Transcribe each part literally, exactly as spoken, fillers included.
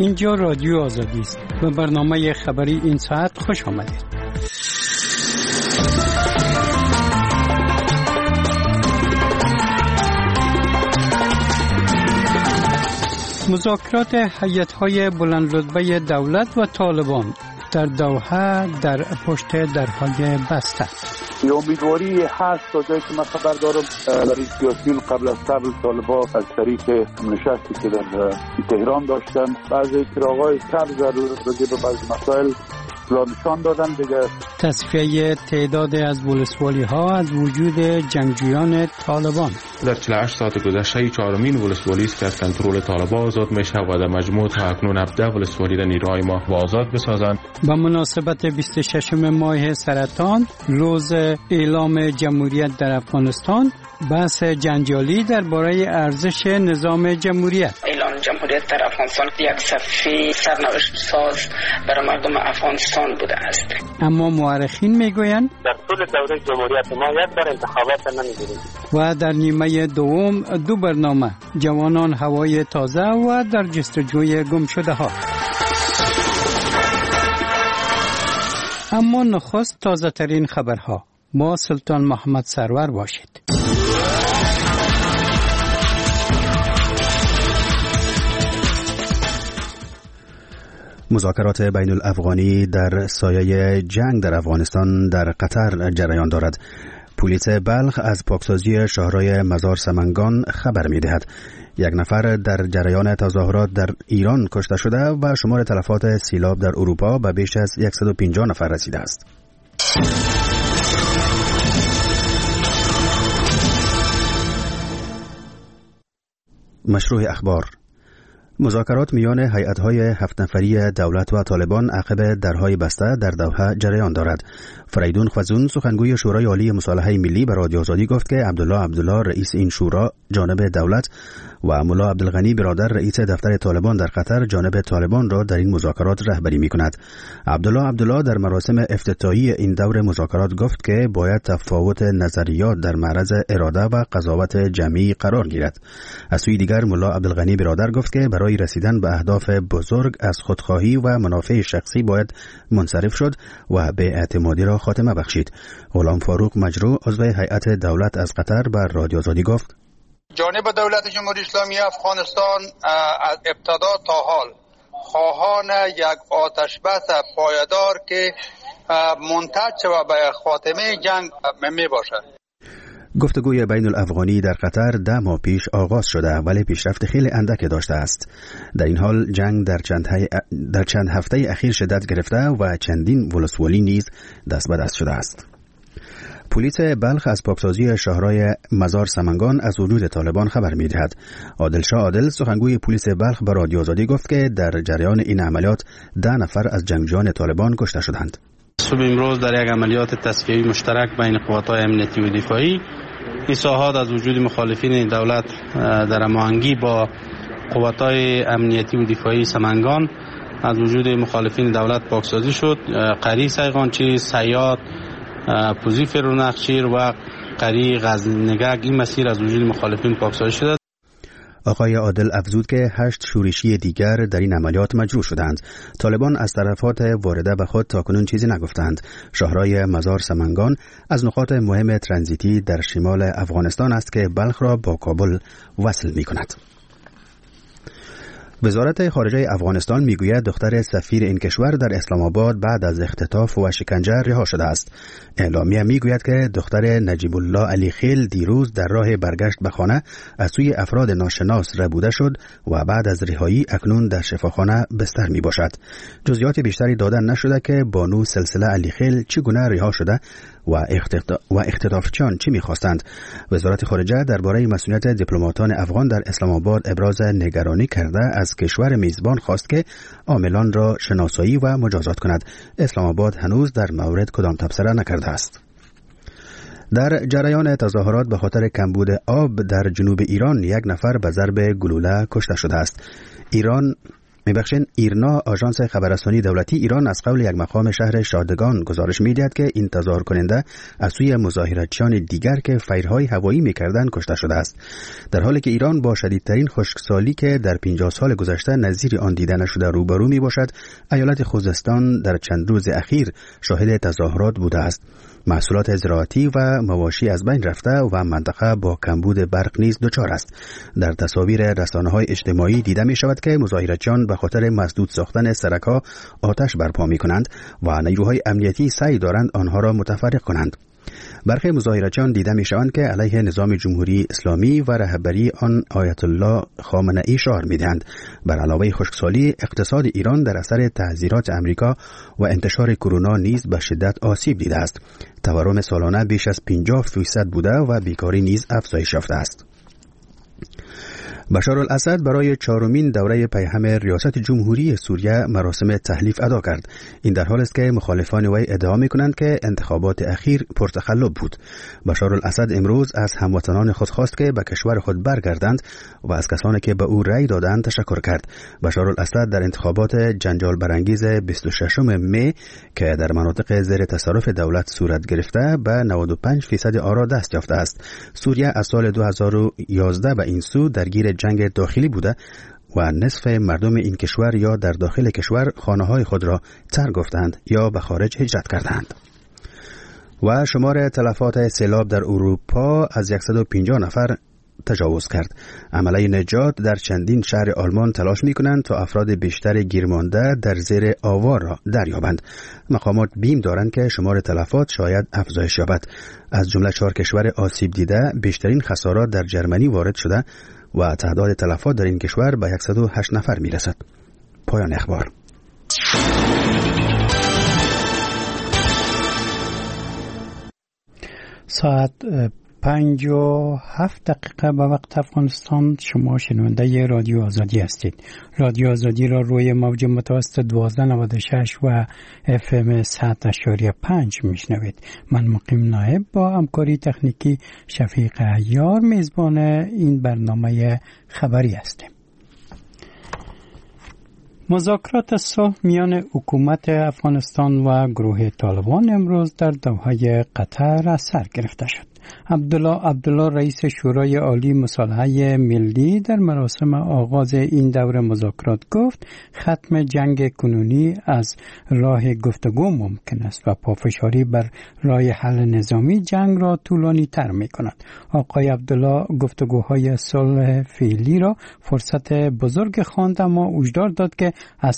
اینجا رادیو آزادی است و برنامه خبری این ساعت خوش آمدید. مذاکرات هیئت‌های بلندرتبه دولت و طالبان در دوحه در پشت درهای بسته. یه امیدواری هست تا جایی که من خبر دارم برای سیاسیون قبل از قبل طالبان از طریق نشستی که در تهران داشتن بعضی اطلاعات سبز راجع به بعضی مسائل نشان دادن دیگه. تصفیه تعداد از ولسوالی ها از وجود جنگجویان طالبان. در چهل و هشت ساعت گذشته چهارمین ولسوالی است که از کنترل طالبان آزاد میشه و در مجموع تا اکنون هفده ولسوالی را نیروهای ما آزاد بسازند. به مناسبت بیست و ششم ماه سرطان، روز اعلام جمهوریت در افغانستان، بحث جنجالی درباره ارزش نظام جمهوریت. اعلان جمهوریت در افغانستان یک صفحه سرنوشت ساز برای مردم افغانستان بوده است. اما مورخین میگویند در طول دوره جمهوریت ما یک بار انتخابات نمی‌گیریم. و در نیمه دوم دو برنامه، جوانان هوای تازه و در جستجوی گم شده ها. اما نخست تازه ترین خبرها. با سلطان محمد سرور باشید. مذاکرات بین الافغانی در سایه جنگ در افغانستان در قطر جریان دارد. پلیس بلخ از پاکسازی شهرهای مزار سمنگان خبر می دهد. یک نفر در جریان تظاهرات در ایران کشته شده و شمار تلفات سیلاب در اروپا به بیش از صد و پنجاه نفر رسیده است. مشروع اخبار. مذاکرات میان هیئت‌های هفت نفری دولت و طالبان عقب درهای بسته در دوحه جریان دارد. فریدون خوزون سخنگوی شورای عالی مصالحه ملی به رادیو آزادی گفت که عبدالله عبدالله رئیس این شورا جانب دولت و ملا عبدالغنی برادر رئیس دفتر طالبان در قطر جانب طالبان را در این مذاکرات رهبری می‌کند. عبدالله عبدالله در مراسم افتتاحی این دور مذاکرات گفت که باید تفاوت نظریات در معرض اراده و قضاوت جمعی قرار گیرد. از سوی دیگر ملا عبدالغنی برادر گفت که برای رسیدن به اهداف بزرگ از خودخواهی و منافع شخصی باید منصرف شد و به اعتمادی را خاتمه بخشید. غلام فاروق مجروح عضو هیئت دولت از قطر بر رادیو آزادی گفت جانب دولت جمهوری اسلامی افغانستان از ابتدا تا حال خواهان یک آتش بس پایدار که منتج شود به خاتمه جنگ می باشد. گفتگوی بین الافغانی در قطر ده ماه پیش آغاز شده ولی پیشرفت خیلی اندک داشته است. در این حال جنگ در چند, در چند هفته اخیر شدت گرفته و چندین ولسوالی نیز دست به دست شده است. پلیس بلخ از پاکسازی شهرهای مزار سمنگان از وجود طالبان خبر می‌دهد. عادل شاه عادل سخنگوی پلیس بلخ به رادیو آزادی گفت که در جریان این عملیات ده نفر از جنگجویان طالبان کشته شدند. صبح امروز در یک عملیات تصفیه‌ای مشترک بین قوات‌های امنیتی و دفاعی این ساحات از وجود مخالفین دولت در هماهنگی با قوات‌های امنیتی و دفاعی سمنگان از وجود مخالفین دولت پاکسازی شد. قری سیغانچی، سیاد، پوزی فرونخشیر و قری غزنگک این مسیر از وجود مخالفین پاکسازی شده. آقای عادل افزود که هشت شورشی دیگر در این عملیات مجروح شدند. طالبان از طرفات وارده به خود تاکنون چیزی نگفتند. شهرهای مزار سمنگان از نقاط مهم ترانزیتی در شمال افغانستان است که بلخ را با کابل وصل می کند. وزارت خارجه افغانستان میگوید دختر سفیر این کشور در اسلام آباد بعد از اختطاف و شکنجه رها شده است. اعلامیه میگوید که دختر نجیب الله علی خیل دیروز در راه برگشت به خانه از سوی افراد ناشناس ربوده شد و بعد از رهایی اکنون در شفاخانه بستر می باشد. جزئیات بیشتری داده نشده که بانو سلسله علی خیل چگونه رها شده و و اختطافچیان چی می‌خواستند. وزارت خارجه درباره مسئولیت دیپلماتان افغان در اسلام آباد ابراز نگرانی کرده از کشور میزبان خواست که عاملان را شناسایی و مجازات کند. اسلام آباد هنوز در مورد کدام تبصره نکرده است. در جریان تظاهرات به خاطر کمبود آب در جنوب ایران یک نفر به ضرب گلوله کشته شده است. ایران میبخشین ایرنا آژانس خبررسانی دولتی ایران از قول یک مقام شهر شادگان گزارش میدهد که این تظاهر کننده از سوی مظاهراتچیان دیگر که فیرهای هوایی میکردند کشته شده است، در حالی که ایران با شدیدترین خشکسالی که در پنجاه سال گذشته نظیر آن دیده نشده روبرو میباشد. ایالت خوزستان در چند روز اخیر شاهد تظاهرات بوده است. محصولات زراعتی و مواشی از بین رفته و منطقه با کمبود برق نیز دچار است. در تصاویر رسانه‌های اجتماعی دیده می شود که مظاهراتچیان به خاطر مسدود ساختن سرک‌ها آتش برپا می کنند و نیروهای امنیتی سعی دارند آنها را متفرق کنند. برخی مظاهراتچیان دیده می شوند که علیه نظام جمهوری اسلامی و رهبری آن آیت الله خامنه ای شعار می دهند. بر علاوه خشکسالی، اقتصاد ایران در اثر تحذیرات امریکا و انتشار کرونا نیز به شدت آسیب دیده است. تورم سالانه بیش از پنجاه فیصد بوده و بیکاری نیز افزایش یافته است. بشار الاسد برای چهارمین دوره پیهم ریاست جمهوری سوریه مراسم تحلیف ادا کرد. این در حال است که مخالفان وی ادعا می‌کنند که انتخابات اخیر پرتخلف بود. بشار الاسد امروز از هموطنان خود خواست که به کشور خود برگردند و از کسانی که به او رأی دادند تشکر کرد. بشار الاسد در انتخابات جنجال برانگیز بیست و ششم می که در مناطق زیر تصرف دولت صورت گرفته به نود و پنج درصد آرا دست یافته است. سوریه از سال دو هزار و یازده به این سو درگیر جنگ داخلی بوده و نصف مردم این کشور یا در داخل کشور خانه‌های خود را ترک گفتند یا به خارج هجرت کردند. و شمار تلفات سیلاب در اروپا از صد و پنجاه نفر تجاوز کرد. عمله نجات در چندین شهر آلمان تلاش می‌کنند تا افراد بیشتر گیرمانده در زیر آوار را دریابند. مقامات بیم دارند که شمار تلفات شاید افزایش یابد. از جمله چهار کشور آسیب دیده بیشترین خسارات در جرمنی وارد شده و تعداد تلفات در این کشور به صد و هشت نفر میرسد. پایان اخبار. ساعت پنج و هفت دقیقه به وقت افغانستان. شما شنونده رادیو آزادی هستید. رادیو آزادی را روی موج متوسط دوازده نود و شش و اف ام صد اشاریه پنج میشنوید. من مقیم نایب با همکاری تکنیکی شفیق عیار میزبان این برنامه خبری هستیم. مذاکرات صلح میان حکومت افغانستان و گروه طالبان امروز در دوحه قطر سر گرفته شد. عبدالله عبدالله رئیس شورای عالی مصالحه ملی در مراسم آغاز این دور مذاکرات گفت ختم جنگ کنونی از راه گفتگو ممکن است و پافشاری بر راه حل نظامی جنگ را طولانی تر می کند. آقای عبدالله گفتگوهای صلح فعلی را فرصت بزرگ خواند، اما هشدار داد که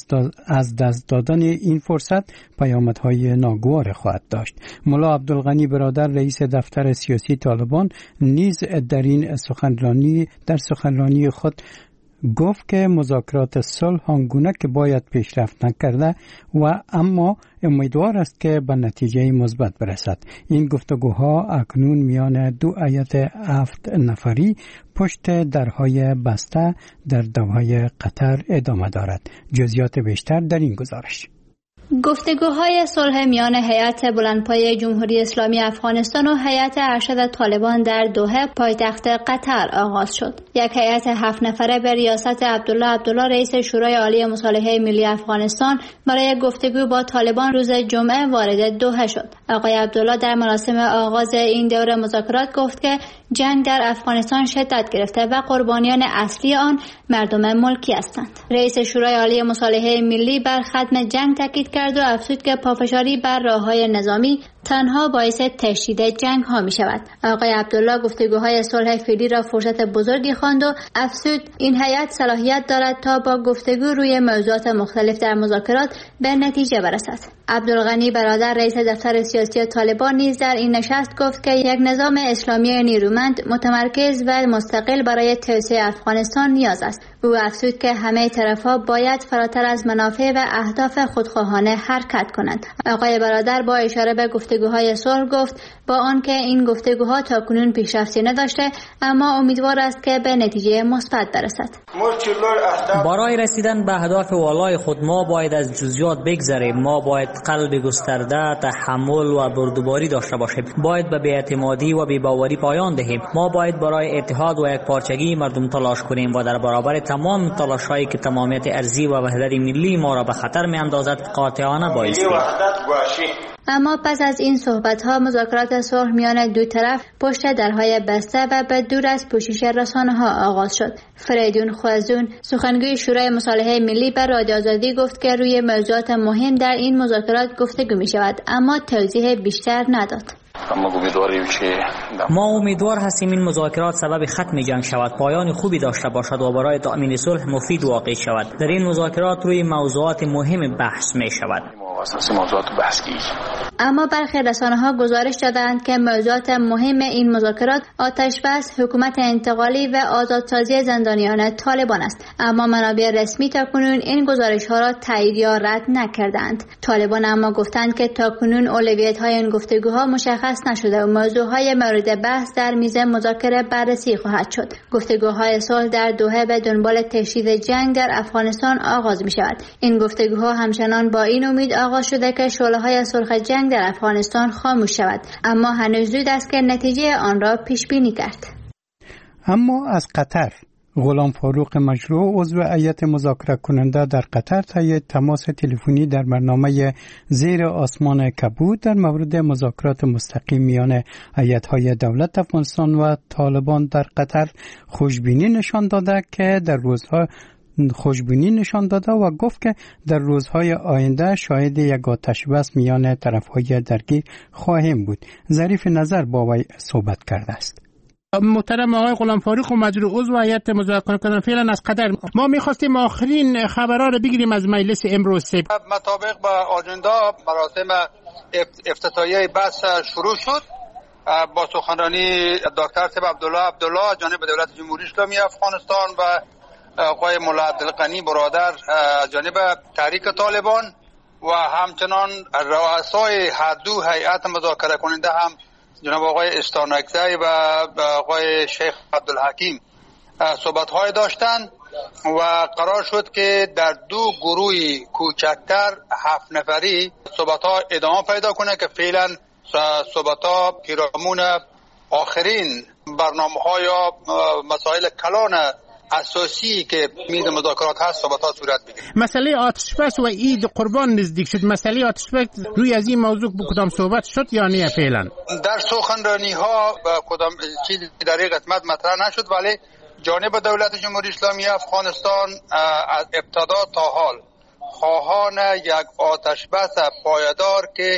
از دست دادن این فرصت پیامدهای ناگوار خواهد داشت. ملا عبدالغنی برادر رئیس دفتر سیاسی طالبان نیز در این سخنرانی در سخنرانی خود گفت که مذاکرات صلح آنگونه که باید پیشرفت نکرده و اما امیدوار است که به نتیجه مثبت برسد. این گفتگوها اکنون میان دو هیئت هفت نفری پشت درهای بسته در دوحه قطر ادامه دارد. جزئیات بیشتر در این گزارش. گفتگوهای صلح میان هیئت بلندپایه جمهوری اسلامی افغانستان و هیئت ارشد طالبان در دوحه پایتخت قطر آغاز شد. یک هیئت هفت نفره به ریاست عبدالله عبدالله رئیس شورای عالی مصالحه ملی افغانستان برای گفتگو با طالبان روز جمعه وارد دوحه شد. آقای عبدالله در مراسم آغاز این دوره مذاکرات گفت که جنگ در افغانستان شدت گرفته و قربانیان اصلی آن مردم ملکی هستند. رئیس شورای عالی مصالحه ملی بر ختم جنگ تاکید کرد و افزود که پافشاری بر راه‌های نظامی تنها باعث تشدید جنگ ها می شود. آقای عبدالله گفتگوهای صلح فعلی را فرصت بزرگی خواند و افزود این هیئت صلاحیت دارد تا با گفتگو روی موضوعات مختلف در مذاکرات به نتیجه برسد. عبدالغنی برادر رئیس دفتر سیاسی طالبان نیز در این نشست گفت که یک نظام اسلامی نیرومند متمرکز و مستقل برای توسعه افغانستان نیاز است. او افزود که همه طرف‌ها باید فراتر از منافع و اهداف خودخواهانه حرکت کنند. آقای برادر با اشاره به گفتگو گفتگوهای صلح گفت با آنکه این گفتگوها تاکنون پیشرفتی نداشته اما امیدوار است که به نتیجه مثبت برسد. برای رسیدن به اهداف والای خود ما باید از جزئیات بگذریم. ما باید قلب گسترده، تحمل و بردباری داشته باشیم. باید به بی‌اعتمادی و بی‌باوری پایان دهیم. ما باید برای اتحاد و یکپارچگی مردم تلاش کنیم و در برابر تمام تلاش‌هایی که تمامیت ارضی و وحدت ملی ما را به خطر می‌اندازد قاطعانه بایستیم. اما پس از این صحبت‌ها مذاکرات صلح میان دو طرف پشت درهای بسته و به دور از پوشش رسانه‌ها آغاز شد. فریدون خوازون سخنگوی شورای مصالحه ملی به رادیو آزادی گفت که روی موضوعات مهم در این مذاکرات گفتگو می‌شود اما توضیح بیشتر نداد. ما امیدوار هستیم این مذاکرات سبب ختم جنگ شود، پایان خوبی داشته باشد و برای تأمین صلح مفید واقع شود. در این مذاکرات روی موضوعات مهم بحث می شود. اما برخی رسانه‌ها گزارش دادند که موضوعات مهم این مذاکرات آتش بس، حکومت انتقالی و آزادسازی زندانیان طالبان است. اما منابع رسمی تاکنون این گزارش‌ها را تایید یا رد نکردند. طالبان اما گفتند که تاکنون اولویت‌های این گفتگوها مشخص نشده و موضوعهای مورد بحث در میز مذاکره بررسی خواهد شد. گفتگوهای صلح در دوحه به دنبال تشدید جنگ در افغانستان آغاز می شود. این گفتگوها همچنان با این امید آغاز شده که شعله‌های سرخ جنگ در افغانستان خاموش شود، اما هنوز زود است که نتیجه آن را پیش بینی کرد. اما از قطر غلام فاروق مشروع عضو هیئت مذاکره کننده در قطر طی تماس تلفنی در برنامه زیر آسمان کبود در مورد مذاکرات مستقیم میان هیئت‌های دولت افغانستان و طالبان در قطر خوشبینی نشان داده که در روزها خوشبینی نشان داده و گفت که در روزهای آینده شاهد یک آتش بس میان طرف‌های درگیر خواهیم بود. ظریف نظر با وی صحبت کرده است. محترم آقای غلام فاروق مجروح عضو هیئت مذاکره کننده فعلا از قطر، ما می‌خواستیم آخرین خبرها رو بگیریم از مجلس امروز. مطابق با آجنده مراسم افتتاحیه بحث شروع شد با سخنرانی دکتر طیب عبدالله عبدالله جانب دولت جمهوری اسلامی افغانستان و آقای مولا عبدالغنی برادر جانب تحریک طالبان و همچنان رؤسای هر دو هیئت مذاکره کننده هم جناب آقای استانکزی و آقای شیخ عبدالحکیم صحبت‌های داشتند و قرار شد که در دو گروه کوچکتر هفت نفری صحبت‌ها ادامه پیدا کنه که فعلا صحبت‌ها پیرامون آخرین برنامه‌ها یا مسائل کلان اساسی که میز مذاکرات هست صحبت‌ها صورت بگیره. مسئله آتش بس و عید قربان نزدیک شد. مسئله آتش بس روی از این موضوع کدام صحبت شد یا نه فعلا؟ در سخنرانی‌ها کدام چیزی در این قسمت مطرح نشد، ولی جانب دولت جمهوری اسلامی افغانستان از ابتدا تا حال خواهان یک آتش بس پایدار که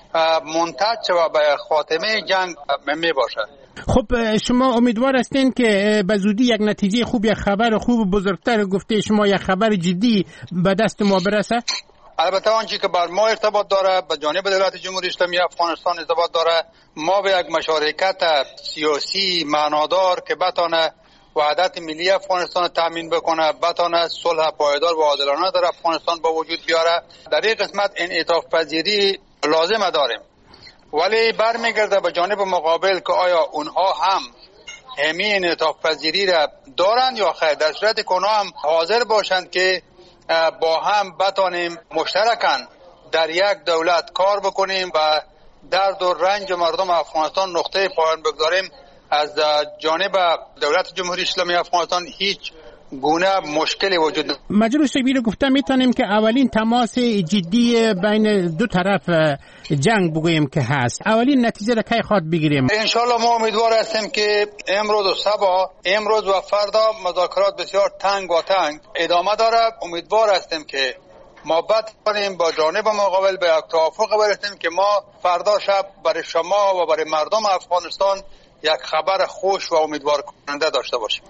منتج و به خاتمه جنگ می باشد. خب شما امیدوار هستین که به زودی یک نتیجه خوب، یک خبر خوب بزرگتر گفته شما، یک خبر جدی به دست ما برسه؟ البته آنچه که بر ما ارتباط داره به جانب دولت جمهوری اسلامی افغانستان ارتباط داره، ما به یک مشارکت سیاسی معنادار که بتانه وحدت ملی افغانستان تامین بکنه، بتانه صلح پایدار و عادلانه در افغانستان با وجود بیاره، در این قسمت انعطاف پذیری لازم داریم. ولی برمیگرده به جانب مقابل که آیا اونها هم همین انعطاف پذیری را دارند یا خیر، در صورت که اونها هم حاضر باشند که با هم بتانیم مشترکاً در یک دولت کار بکنیم و درد و رنج مردم افغانستان نقطه پایان بگذاریم، از جانب دولت جمهوری اسلامی افغانستان هیچ گونه مشکلی وجود ندارد. مجروح شبیر گفته میتونیم که اولین تماس جدی بین دو طرف جنگ بگوییم که هست. اولین نتیجه را کی خواهد بگیریم؟ انشالله ما امیدوار هستیم که امروز و صبح، امروز و فردا مذاکرات بسیار تنگ و تنگ ادامه داره. امیدوار هستیم که ما بتوانیم با جانب مقابل به یک توافق برسیم که ما فردا شب برای شما و برای مردم افغانستان یک خبر خوش و امیدوار کننده داشته باشیم.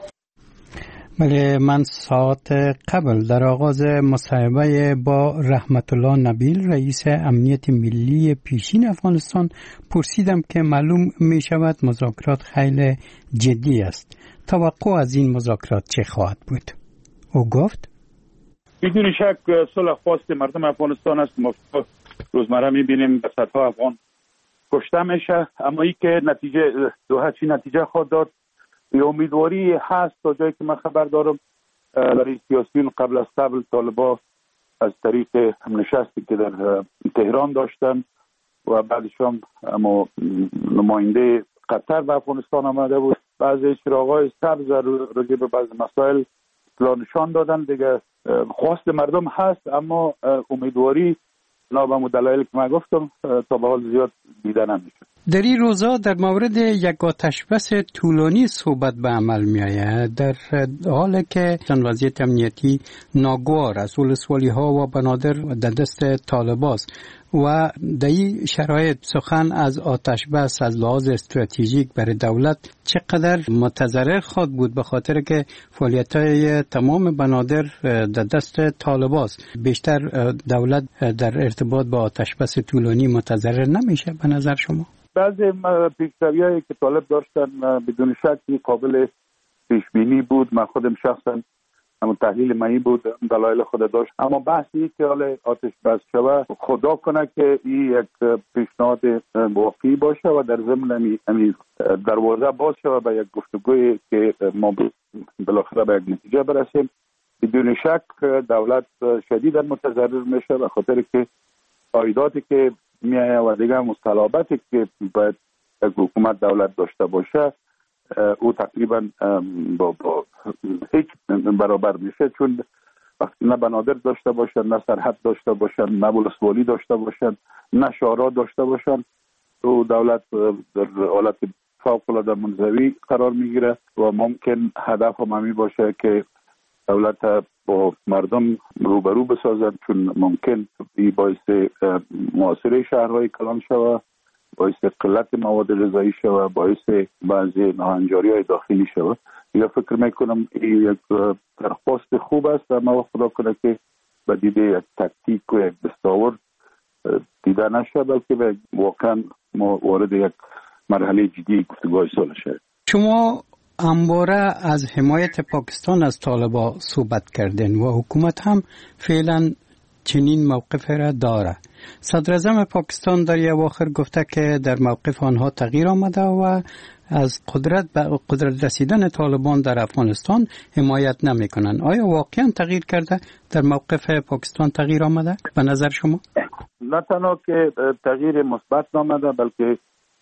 بله، من ساعت قبل در آغاز مصاحبه با رحمت الله نبیل رئیس امنیت ملی پیشین افغانستان پرسیدم که معلوم می شود مذاکرات خیلی جدی است. توقع از این مذاکرات چه خواهد بود؟ او گفت بدون شک صلح خواست مردم افغانستان است. ما روزمره می بینیم به صدها افغان کشته میشه. اما ای که نتیجه دوحه چی نتیجه خواهد داد، یه امیدواری هست تا جایی که من خبر دارم برای سیاسیون قبل از طبل طالبان از طریق نشستی که در تهران داشتن و بعدش هم اما نماینده قطر به افغانستان آمده بود، بعضی چراغای سبز راجع به بعض مسائل اطلاع نشان دادن. دیگه خواست مردم هست، اما امیدواری نه به دلایلی که من گفتم تا به حال زیاد دیده نمیشه. در این روزا در مورد یک آتش بس طولانی صحبت به عمل می آید، در حالی که وضعیت امنیتی ناگوار است، ولسوالی ها و بنادر در دست طالبان است و در این شرایط سخن از آتش بس از لحاظ استراتژیک برای دولت چقدر متضرر خواهد بود، به خاطر که فعالیت های تمام بنادر در دست طالبان است. بیشتر دولت در ارتباط با آتش بس طولانی متضرر نمیشه به نظر شما؟ بعضی پیش‌روی‌هایی که طالب داشتن بدون شک قابل پیش بینی بود. من خودم شخصا همون تحلیل منی بود، دلایل خود داشت، اما بحثی که حالا آتش بس شود خدا کنه که این یک پیشنهاد واقعی باشه و در ضمن امی دروازه باز شود به یک گفتگوی که ما بالاخره به یک نتیجه برسیم. بدون شک دولت شدیدا متضرر میشه به خاطر که عایداتی که میایه و دیگه مصطلحاتی که باید یک حکومت دولت داشته باشه او تقریبا با, با هیچ برابر میشه، چون وقتی نه بنادر داشته باشن، نه سرحد داشته باشن، نه ولسوالی داشته باشن، نه شورا داشته باشن، تو دولت در حالت فوق العاده منزوی قرار میگیره و ممکن هدف هم همی باشه که دولت با مردم روبرو بسازد، چون ممکن بی باعث معاصره شهرهای کلان شود، باعث قلت مواد غذایی شود، باعث بعضی ناهنجاری های داخلی شود. یا فکر میکنم این یک درخواست خوب است، اما خدا کنه که به دیده یک تکتیک و یک دستاورد دیده نشه، بلکه واقعا ما وارد یک مرحله جدی گفتگوهای صلح شد. شما همواره از حمایت پاکستان از طالبان صحبت کردن و حکومت هم فعلا چنین موقف را داره. صدر اعظم پاکستان در یه اواخر گفته که در موقف آنها تغییر آمده و از قدرت به قدرت رسیدن طالبان در افغانستان حمایت نمی کنن. آیا واقعا تغییر کرده؟ در موقف پاکستان تغییر آمده به نظر شما؟ نه تنها که تغییر مثبت آمده، بلکه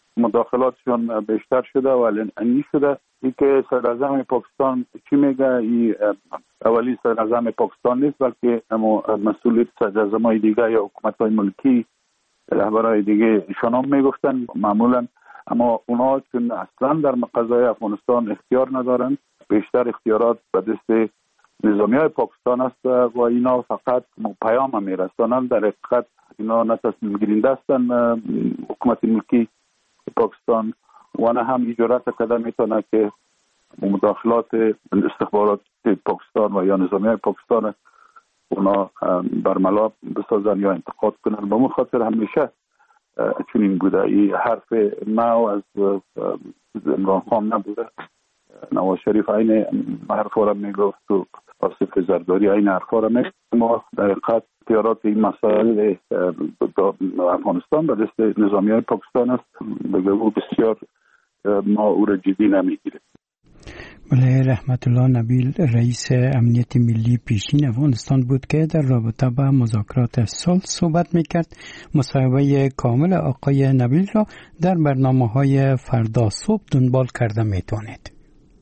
مداخلاتشون بیشتر شده و علنی شده. ای که صدر اعظم پاکستان چی میگه، ای اولی صدر اعظم پاکستان نیست، بلکه اما مسئولیت صدر اعظم‌های دیگه یا حکومت‌های ملکی، رهبرای دیگه ایشان هم میگفتن معمولا، اما اونا چون اصلا در مقاضای افغانستان اختیار ندارن، بیشتر اختیارات به دست نظامی‌های پاکستان است و اینا فقط پیام میرسانن. در حقیقت اینا نه تصمیم گیرنده هستن حکومت ملکی پاکستان و نه هم اجازه کده میتونه که مداخلات استخبارات پاکستان و یا نظامی‌های پاکستان اونا برملا بسازن یا انتقاد کنن. به اون خاطر همیشه چنین بوده. این حرف ما از عمران خان نبوده، نواز شریف این حرفا را میگفت و آصف زرداری این حرفا را میگفت. ما در حقیقت اختیارات این مسائل افغانستان به دست نظامی‌های پاکستان است. بگه او بسیار ما او را جدی نمیگیره. بله، رحمت الله نبیل رئیس امنیت ملی پیشین افغانستان بود که در رابطه با مذاکرات صلح صحبت میکرد. مصاحبه کامل آقای نبیل را در برنامه‌های فردا صبح دنبال کرده میتونید.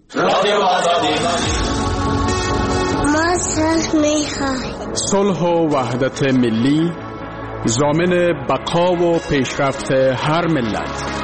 ما صلح میخواهیم. صلح و وحدت ملی ضامن بقا و پیشرفت هر ملت.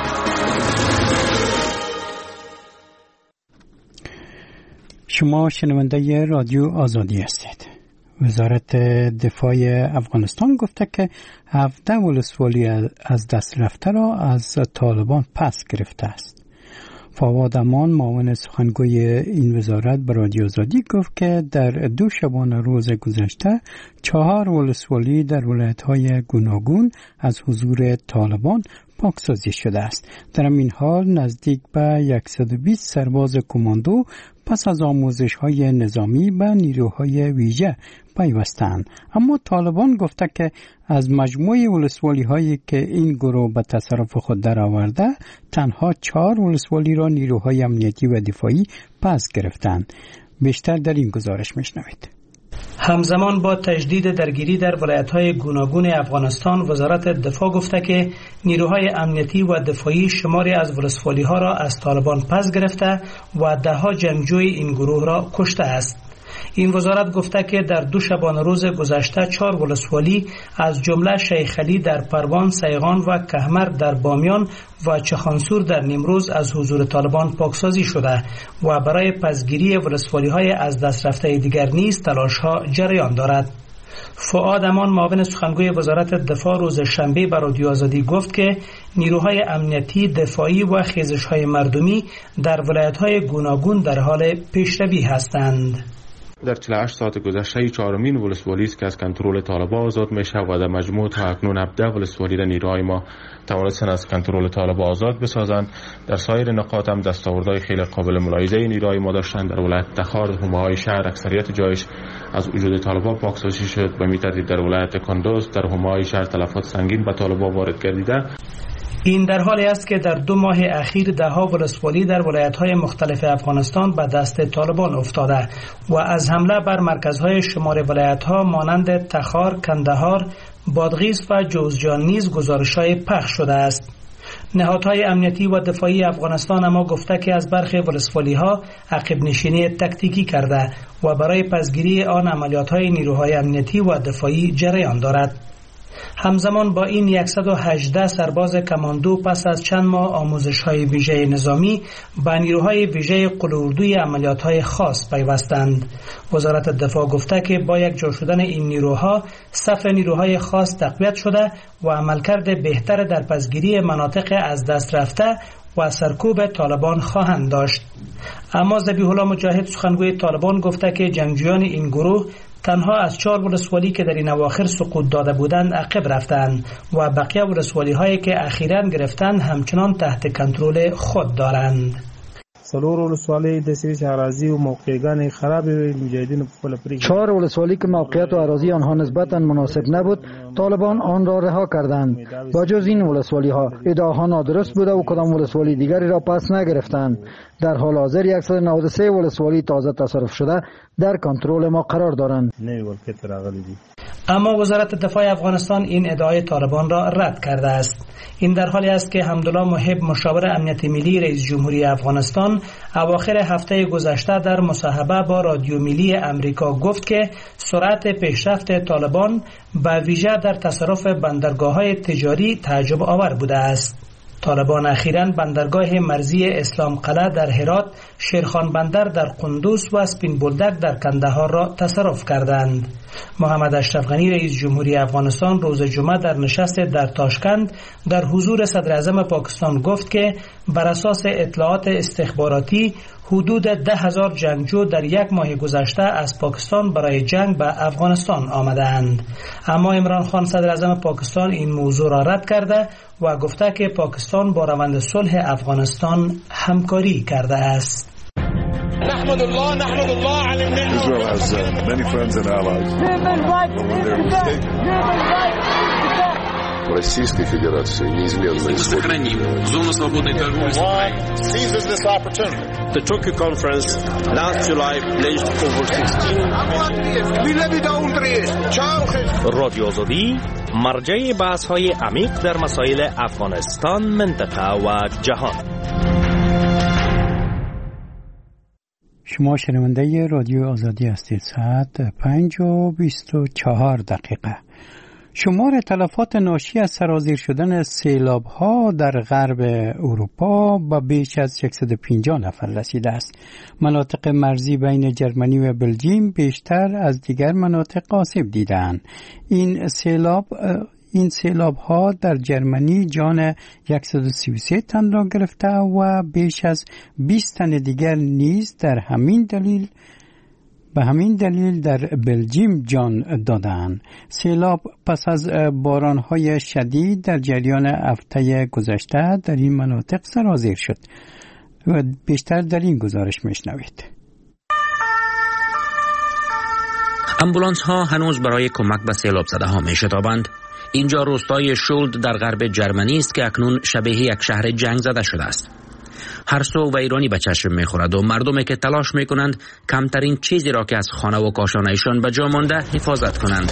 شما شنونده رادیو آزادی هستید. وزارت دفاع افغانستان گفته که هفده ولسوالی از دست رفته را از طالبان پس گرفته است. فواد امان معاون سخنگوی این وزارت به رادیو آزادی گفت که در دو شبانه روز گذشته چهار ولسوالی در ولایت‌های گوناگون از حضور طالبان پاکسازی شده است. در این حال نزدیک به صد و بیست سرباز کماندو پس از آموزش های نظامی به نیروهای ویژه پیوستند. اما طالبان گفته که از مجموع ولسوالی هایی که این گروه به تصرف خود درآورده تنها چهار ولسوالی را نیروهای امنیتی و دفاعی پس گرفتند. بیشتر در این گزارش میشنوید. همزمان با تجدید درگیری در ولایت‌های گوناگون افغانستان، وزارت دفاع گفته که نیروهای امنیتی و دفاعی شماری از ولسوالی‌ها را از طالبان پس گرفته و ده‌ها جنگجوی این گروه را کشته است. این وزارت گفته که در دو شبانه روز گذشته چهار ولسوالی از جمله شیخ علی در پروان، سیغان و کهمر در بامیان و چخانسور در نیمروز از حضور طالبان پاکسازی شده و برای پسگیری ولسوالی‌های از دست رفته دیگر نیز تلاش‌ها جریان دارد. فؤاد امان، معاون سخنگوی وزارت دفاع، روز شنبه بر رادیو آزادی گفت که نیروهای امنیتی، دفاعی و خیزش‌های مردمی در ولایت‌های گوناگون در حال پیشروی هستند. در چهل و هشت ساعت گذشته چهارمین ولسوالی است که از کنترل طالبان آزاد میشه و در مجموع تا اکنون هفده ولسوالی را نیروهای ما توانستند از کنترل طالبان آزاد بسازند. در سایر نقاط هم دستاوردهای خیلی قابل ملاحظه نیروهای ما داشتند. در ولایت تخار، حومه‌های شهر اکثریت جایش از وجود طالبان پاکسازی شد. به این ترتیب در ولایت کندوز در حومه‌های شهر تلفات سنگین به طالبان وارد گردیده. این در حالی است که در دو ماه اخیر ده‌ها ولسوالی در ولایت‌های مختلف افغانستان به دست طالبان افتاده و از حمله بر مرکزهای شمار ولایت‌ها مانند تخار، کندهار، بادغیس و جوزجان نیز گزارش‌های پخش شده است. نهادهای امنیتی و دفاعی افغانستان اما گفته که از برخی ولسوالی‌ها عقب نشینی تکتیکی کرده و برای پسگیری آن عملیات‌های نیروهای امنیتی و دفاعی جریان دارد. همزمان با این صد و هجده سرباز کماندو پس از چند ماه آموزش‌های ویژه نظامی به نیروهای ویژه قلاردوی عملیات‌های خاص پیوستند. وزارت دفاع گفته که با یک جا شدن این نیروها صف نیروهای خاص تقویت شده و عملکرد بهتر در پسگیری مناطق از دست رفته و سرکوب طالبان خواهند داشت. اما ذبیح الله مجاهد، سخنگوی طالبان، گفته که جنگجویان این گروه تنها از چهار ولسوالی که در این اواخر سقوط داده بودند عقب رفتند و بقیه ولسوالی هایی که اخیراً گرفتند همچنان تحت کنترل خود دارند. سلور ولسوالی د سیریش اراضی و موقعیت‌های خراب مجاهدین په پری چهار ولسوالی که موقعیت و اراضی آنها نسبتاً مناسب نبود، طالبان آن را رها کردند. با جز این ولسوالی ها ادعاها نادرست بوده و کدام ولسوالی دیگری را پس نگرفتند. در حال حاضر صد و نود و سه ولسوالی تازه تصرف شده در کنترل ما قرار دارند. اما وزارت دفاع افغانستان این ادعای طالبان را رد کرده است. این در حالی است که حمدالله محب، مشاور امنیت ملی رئیس جمهوری افغانستان، اواخر هفته گذشته در مصاحبه با رادیو ملی امریکا گفت که سرعت پیشرفت طالبان به ویژه در تصرف بندرگاه‌های تجاری تعجب آور بوده است. طالبان اخیراً بندرگاه مرزی اسلام قلعه در هرات، شیرخان بندر در قندوز و سپین بولدک در کندهار را تصرف کردند. محمد اشرف غنی، رئیس جمهوری افغانستان، روز جمعه در نشست در تاشکند در حضور صدر اعظم پاکستان گفت که بر اساس اطلاعات استخباراتی حدود ده هزار جنگجو در یک ماه گذشته از پاکستان برای جنگ به افغانستان آمدند. اما عمران خان، صدر اعظم پاکستان، این موضوع را رد کرده و گفته که پاکستان با روند صلح افغانستان همکاری کرده است. نحمد الله نحمد الله على النعمة. Israel has uh, many friends and allies. Российской Федерации неизменно сохраним зону свободной торговли. Seizes this opportunity. The Tokyo conference last July pledged over sixteen. رادیو آزادی مرجع بحث‌های عمیق در مسائل افغانستان، منطقه و جهان. شما شنونده رادیو آزادی هستید. ساعت پنج و بیست و چهار دقیقه. شمار تلفات ناشی از سرازیر شدن سیلاب ها در غرب اروپا به بیش از صد و پنجاه نفر رسیده است. مناطق مرزی بین جرمنی و بلژیم بیشتر از دیگر مناطق آسیب دیدند. این سیلاب این سیلاب ها در جرمنی جان صد و سی و سه تن را گرفته و بیش از بیست تن دیگر نیز در همین دلیل به همین دلیل در بلژیم جان دادند. سیلاب پس از باران‌های شدید در جریان هفته گذشته در این مناطق سرازیر شد و بیشتر در این گزارش میشنوید. امبولانس ها هنوز برای کمک به سیلاب زده ها می شتابند. اینجا روستای شولد در غرب جرمنی است که اکنون شبیه یک شهر جنگ زده شده است. هر سو ویرانی به چشم می خورد و مردمی که تلاش می کنند کمترین چیزی را که از خانه و کاشانه‌شان به جا مانده حفاظت کنند.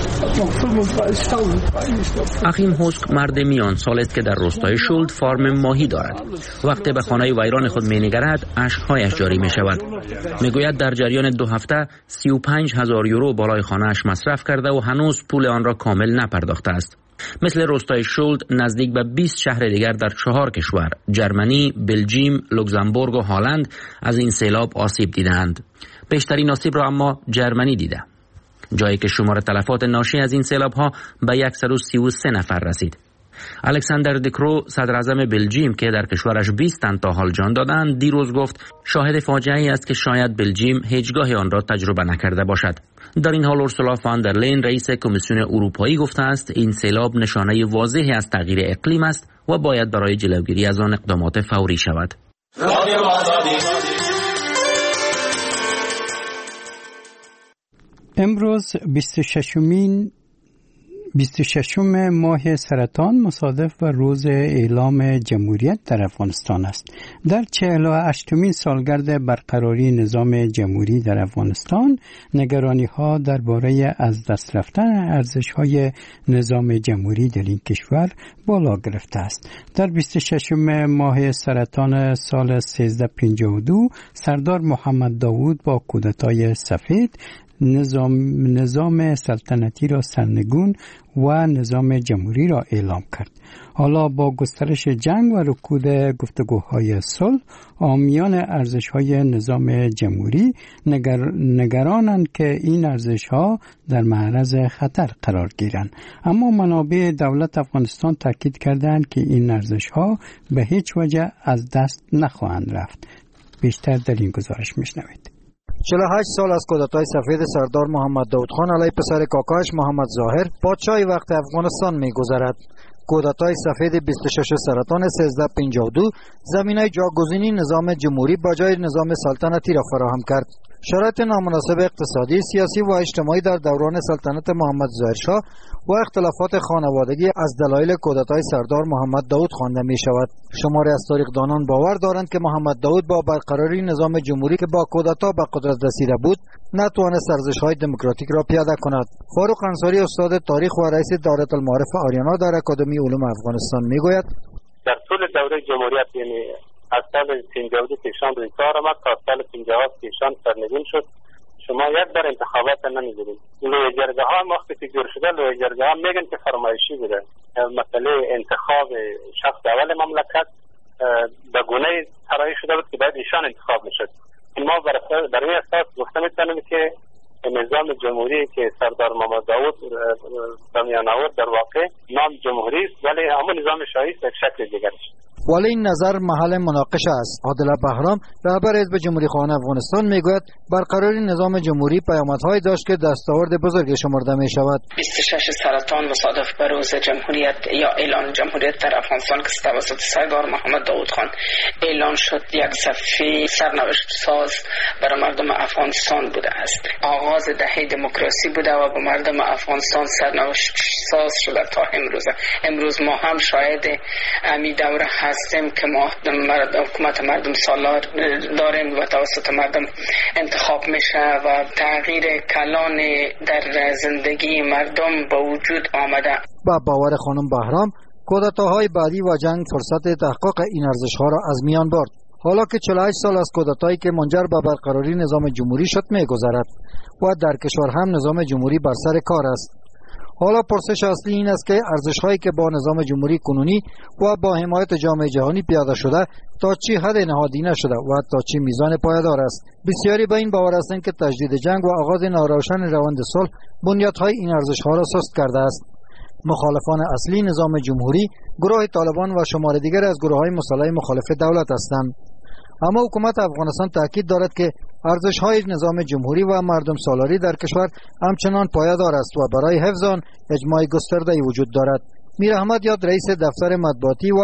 اخیم هوسک مرد میان سال است که در روستای شولد فارم ماهی دارد. وقتی به خانه ویران خود می نگرد اشک‌هایش جاری می شود. می گوید در جریان دو هفته سی و پنج هزار یورو بالای خانه‌اش مصرف کرده و هنوز پول آن را کامل نپرداخته است. مثل روستای شولد نزدیک به بیست شهر دیگر در چهار کشور جرمنی، بلژیم، لوکزامبورگ و هلند از این سیلاب آسیب دیدند. بیشترین آسیب را اما جرمنی دیده، جایی که شمار تلفات ناشی از این سیلاب ها به صد و سی و سه نفر رسید. الکساندر دکرو صدر اعظم بلژیم که در کشورش بیست تن تا حال جان دادند دیروز گفت شاهد فاجعه ای است که شاید بلژیم هیچگاه آن را تجربه نکرده باشد. در این حال اورسولا فان در لین رئیس کمیسیون اروپایی گفته است این سیلاب نشانه واضحی از تغییر اقلیم است و باید برای جلوگیری از آن اقدامات فوری شود. امروز بیست و ششمین بیست و ششم ماه سرطان مصادف با روز اعلام جمهوریت در افغانستان است. در چهل و هشتمین سالگرد برقراری نظام جمهوری در افغانستان، نگرانی ها درباره از دست رفتن ارزش های نظام جمهوری در این کشور بالا گرفته است. در بیست و ششم ماه سرطان سال سیزده پنجاه و دو سردار محمد داوود با کودتای سفید نظام نظام سلطنتی را سرنگون و نظام جمهوری را اعلام کرد. حالا با گسترش جنگ و رکود گفتگوهای صلح، حامیان ارزش‌های نظام جمهوری نگر... نگرانند که این ارزش‌ها در معرض خطر قرار گیرند. اما منابع دولت افغانستان تاکید کردند که این ارزش‌ها به هیچ وجه از دست نخواهند رفت. بیشتر در این گزارش میشنوید. چهل و هشت سال از کودتای سفید سردار محمد داود خان علیه پسر کاکایش محمد ظاهر پادشاه وقت افغانستان می‌گذرد. کودتای سفید بیست و شش سرطان سیزده پنجاه و دو زمینه جاگزینی نظام جمهوری با جای نظام سلطنتی را فراهم کرد. شرایط نامناسب اقتصادی، سیاسی و اجتماعی در دوران سلطنت محمد ظاهر شاه و اختلافات خانوادگی از دلایل کودتای سردار محمد داود خوانده می شود. شماری از تاریخ‌دانان باور دارند که محمد داود با برقراری نظام جمهوری که با کودتا به قدرت رسیده بود نتوانست ارزش‌های دموکراتیک را پیاده کند. فاروق انصاری استاد تاریخ و رئیس دایره المعارف آریانا در اکادمی علوم افغانستان میگوید در طول دوره جمهوریت یعنی از سال پنجاه و دو پیشان روی کار آمد تا سال پنجاه و هفت پیشان سرنگون شد. شما یک بار انتخابات نمی‌گیرید. لوی جرگه ها وقتی که جور شده لوی جرگه ها میگن که فرمایشی بوده. مسئله انتخاب شخص اول مملکت به گونه طراحی شده بود که باید ایشان انتخاب میشد. ما بر این اساس گفته میتونیم که نظام جمهوری که سردار محمد داود به میان آورد در واقع نام جمهوری است ولی همون نظام شاهی است یک شکل دیگر است. ولی این نظر محل مناقشه است. عادل بهرام رهبر حزب جمهوری خواهان افغانستان میگوید برقراری نظام جمهوری پیامدهایی داشت که دستاورد بزرگی شمرده می شود. بیست و شش سرطان مصادف به روز جمهوریت یا اعلان جمهوریت در افغانستان که توسط سردار محمد داود خان اعلان شد یک صفحه سرنوشت ساز برای مردم افغانستان بوده است. آغاز دهه دموکراسی بوده و به مردم افغانستان سرنوشت ساز شده تا امروز. امروز ما هم شاهد امی دوره هستیم که ما حکومت مردم سالار داریم و توسط مردم انتخاب میشه و تغییر کلان در زندگی مردم به وجود آمده. با باور خانم بهرام کودتاهای بعدی و جنگ فرصت تحقق این ارزش‌ها را از میان برد. حالا که چهل و هشت سال از کودتایی که منجر به برقراری نظام جمهوری شد می‌گذرد و در کشور هم نظام جمهوری بر سر کار است. حالا پرسش اصلی این است که ارزش‌هایی که با نظام جمهوری کنونی و با حمایت جامعه جهانی پیاده شده تا چی حد نهادی نشده و تا چی میزان پایدار است. بسیاری به این باور هستند که تجدید جنگ و آغاز ناروشن روند صلح بنیادهای این ارزش‌ها را سست کرده است. مخالفان اصلی نظام جمهوری گروه طالبان و شمار دیگر از گروه‌های مسلح مخالف دولت هستند. اما حکومت افغانستان تاکید دارد که ارزش‌های نظام جمهوری و مردم سالاری در کشور همچنان پایدار است و برای حفظ آن اجماع گسترده‌ای وجود دارد. میر احمد یاد رئیس دفتر مطبوعاتی و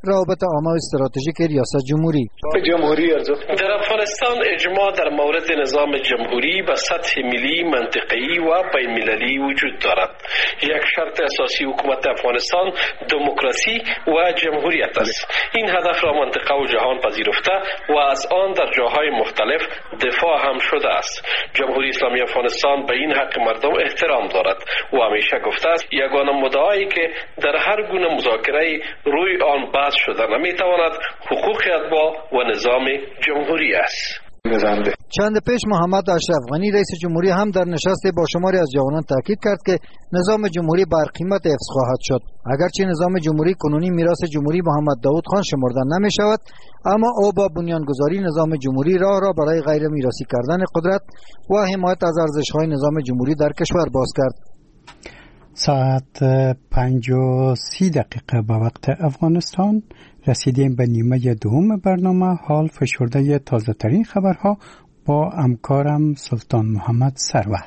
روابط عامه و استراتژیک ریاست جمهوری. جمهوری در افغانستان اجماع در مورد نظام جمهوری به سطح ملی، منطقه‌ای و بین‌المللی وجود دارد. یک شرط اساسی حکومت افغانستان دموکراسی و جمهوریت است. این هدف را منطقه و جهان پذیرفته و از آن در جاهای مختلف دفاع هم شده است. جمهوری اسلامی افغانستان به این حق مردم احترام دارد و همیشه گفته است یگانه مدعایی که در هر گونه مذاکره روی آن بحث شده نمیتواند حقوق اتباع و نظام جمهوری است. چند پیش محمد اشرف غنی رئیس جمهوری هم در نشست با شماری از جوانان تاکید کرد که نظام جمهوری بر قیمت حفظ خواهد شد. اگرچه نظام جمهوری کنونی میراث جمهوری محمد داود خان شمرده نمی شود، اما او با بنیانگذاری نظام جمهوری راه را برای غیر میراثی کردن قدرت و حمایت از ارزش‌های نظام جمهوری در کشور باز کرد. ساعت پنج و سی دقیقه به وقت افغانستان رسیدیم به نیمه دوم برنامه. حال فشرده تازه ترین خبرها با همکارم سلطان محمد سرور.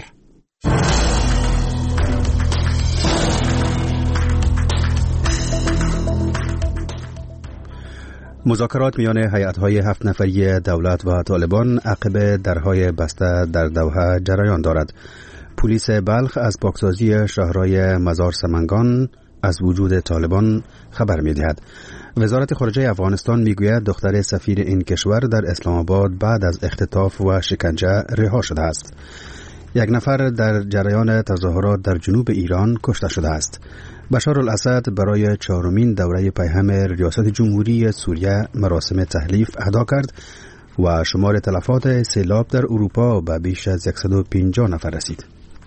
مذاکرات میان هیئت‌های هفت نفری دولت و طالبان عقب درهای بسته در دوحه جریان دارد. پلیس بلخ از پاکسازی شهرهای مزار سمنگان از وجود طالبان خبر می‌دهد. وزارت خارجه افغانستان میگوید دختر سفیر این کشور در اسلام آباد بعد از اختطاف و شکنجه رها شده است. یک نفر در جریان تظاهرات در جنوب ایران کشته شده است. بشار الاسد برای چهارمین دوره پیهم ریاست جمهوری سوریه مراسم تحلیف اهدا کرد و شمار تلفات سیلاب در اروپا به بیش از صد و پنجاه نفر رسید.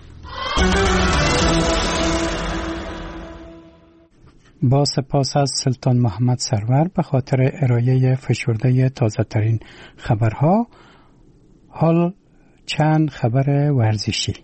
با سپاس از سلطان محمد سرور به خاطر ارائه فشرده تازه ترین خبرها. حال چند خبر ورزشی.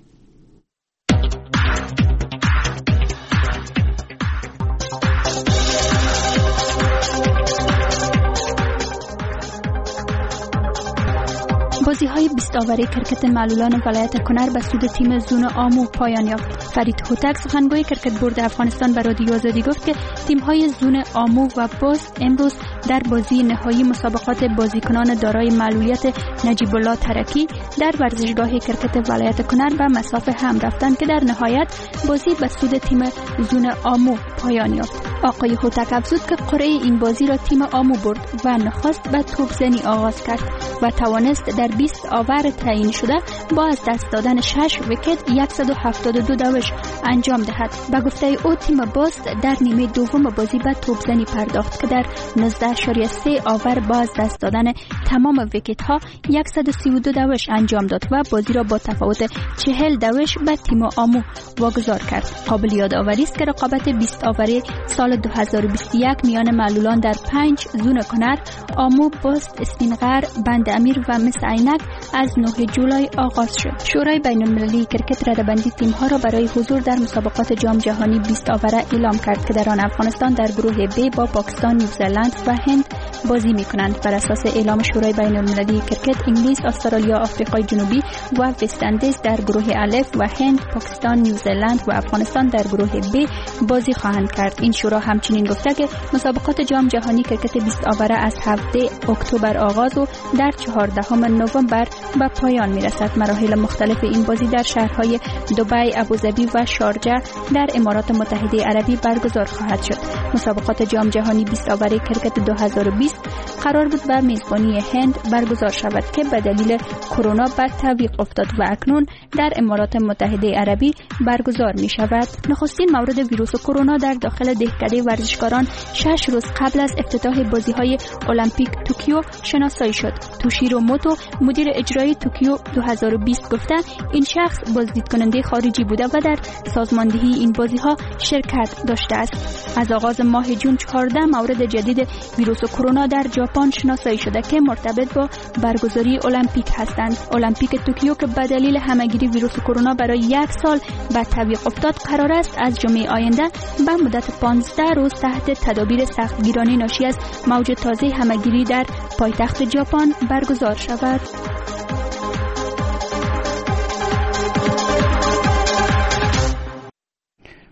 بازی‌های بیست آوره کرکت معلولان ولایت کنر به سود تیم زون آمو پایان یافت. فرید هوتک سخنگوی کرکت بورد افغانستان به رادیو آزادی گفت که تیم‌های زون آمو و باز امروز در بازی نهایی مسابقات بازیکنان دارای معلولیت نجیب الله ترکی در ورزشگاه کرکت ولایت کنر به مسافه هم رفتند که در نهایت بازی به سود تیم زون آمو پایان یافت. آقای هوتک افزود که قرعه این بازی را تیم آمو برد و نخست به توپزنی آغاز کرد و توانست در بیست آور تعیین شده با از دست دادن شش ویکت صد و هفتاد و دو دوش انجام دهد. به گفته او تیم باست در نیمه دوم بازی به توپزنی پرداخت که در نوزده اشاریه سه آور با از دست دادن تمام ویکت ها صد و سی و دو دوش انجام داد و بازی را با تفاوت چهل دوش به تیم آمو واگذار کرد. قابل یادآوری است که رقابت بیست آوره سال دو هزار و بیست و یک میان معلولان در پنج زون کنر آمو، باست، اسپینغر، بند امیر و مس عینک از نه جولای آغاز شد. شورای بین المللی کرکت رده‌بندی تیم‌ها را برای حضور در مسابقات جام جهانی بیست آوره اعلام کرد که در آن افغانستان در گروه ب با پاکستان، نیوزلند و هند بازی می‌کنند. بر اساس اعلام شورای بین المللی کرکت، انگلیس، استرالیا، آفریقای جنوبی و وست اندیز در گروه الف و هند، پاکستان، نیوزلند و افغانستان در گروه ب بازی خواهند کرد. این شورا همچنین گفته که مسابقات جام جهانی کرکت بیست آوره از هفده اکتبر آغاز و در چهاردهم نوامبر به پایان میرسد. مراحل مختلف این بازی در شهرهای دبی، ابوظبی و شارجه در امارات متحده عربی برگزار خواهد شد. مسابقات جام جهانی بیست آوره کرکت دو هزار و بیست قرار بود به میزبانی هند برگزار شود که به دلیل کرونا بر تعویق افتاد و اکنون در امارات متحده عربی برگزار می شود. نخستین مورد ویروس کرونا در داخل دهکده ورزشکاران شش روز قبل از افتتاح بازی‌های المپیک توکیو شناسایی شد. توشیرو موتو، مدیر اجرایی توکیو دو هزار و بیست گفته این شخص بازدید کننده خارجی بوده و در سازماندهی این بازی‌ها شرکت داشته است. از آغاز ماه جون چهارده مورد جدید ویروس کرونا در ژاپن شناسایی شده که مرتبط با برگزاری المپیک هستند. المپیک توکیو که به دلیل همهگیری ویروس کرونا برای یک سال به تعویق افتاد قرار است از جمعه آینده به مدت پانزده روز تحت تدابیر سختگیرانه ناشی از موج تازه همهگیری در پایتخت ژاپن برگزار شود.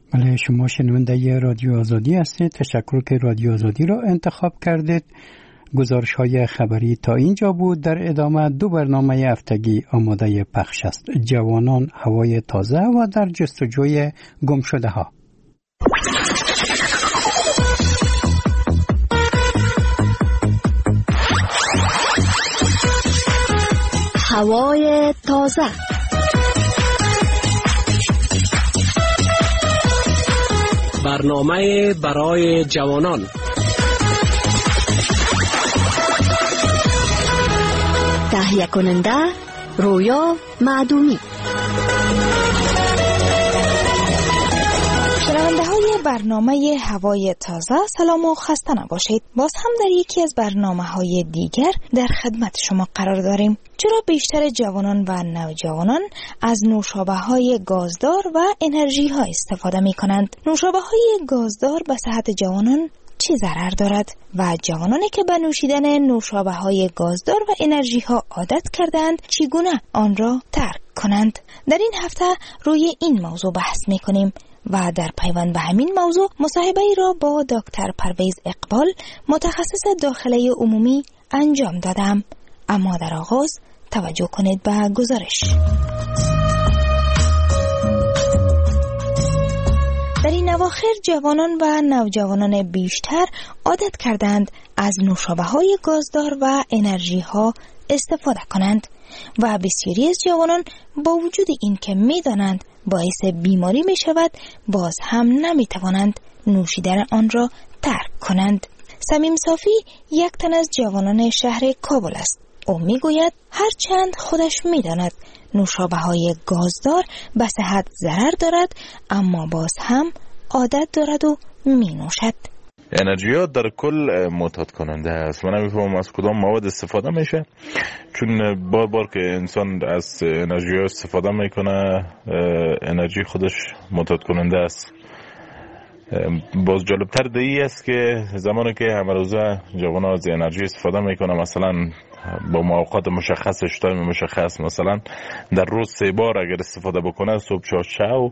بله، شما شنونده رادیو آزادی هستید. تشکر که رادیو آزادی را انتخاب کردید. گزارش های خبری تا اینجا بود. در ادامه دو برنامه هفتگی آماده پخش است: جوانان، هوای تازه و در جستجوی گمشده ها. هوای تازه. برنامه برای جوانان. تهیه کننده رویا معدومی. شنونده های برنامه هوای تازه، سلام و خسته نباشید. باز هم در یکی از برنامه های دیگر در خدمت شما قرار داریم. چرا بیشتر جوانان و نوجوانان از نوشابه های گازدار و انرژی ها استفاده می کنند؟ نوشابه های گازدار به صحت جوانان چه ضرر دارد و جوانانی که به نوشیدن نوشابه های گازدار و انرژی ها عادت کردند چگونه آن را ترک کنند؟ در این هفته روی این موضوع بحث می کنیم و در پیوند به همین موضوع مصاحبه ای را با دکتر پرویز اقبال، متخصص داخله عمومی، انجام دادم. اما در آغاز توجه کنید به گزارش. در این اواخر جوانان و نوجوانان بیشتر عادت کردند از نوشابه های گازدار و انرژی ها استفاده کنند و بسیاری از جوانان با وجود این که می دانند باعث بیماری می شود، باز هم نمی توانند نوشیدن آن را ترک کنند. سمیم صافی یک تن از جوانان شهر کابل است. او می گوید هرچند خودش می داند نوشابه های گازدار به صحت ضرر دارد، اما باز هم عادت دارد و می نوشد. انرژی ها در کل معتاد کننده است. من نمیفهمم از کدام مواد استفاده میشه، چون بار بار که انسان از انرژی ها استفاده میکنه انرژی خودش معتاد کننده است. باز جالبتر دیگه است که زمانی که همه روزه جوان ها از انرژی استفاده میکنه، مثلا با اوقات مشخص، تایم مشخص، مثلا در روز سه بار اگر استفاده بکنه، صبح چهار شب،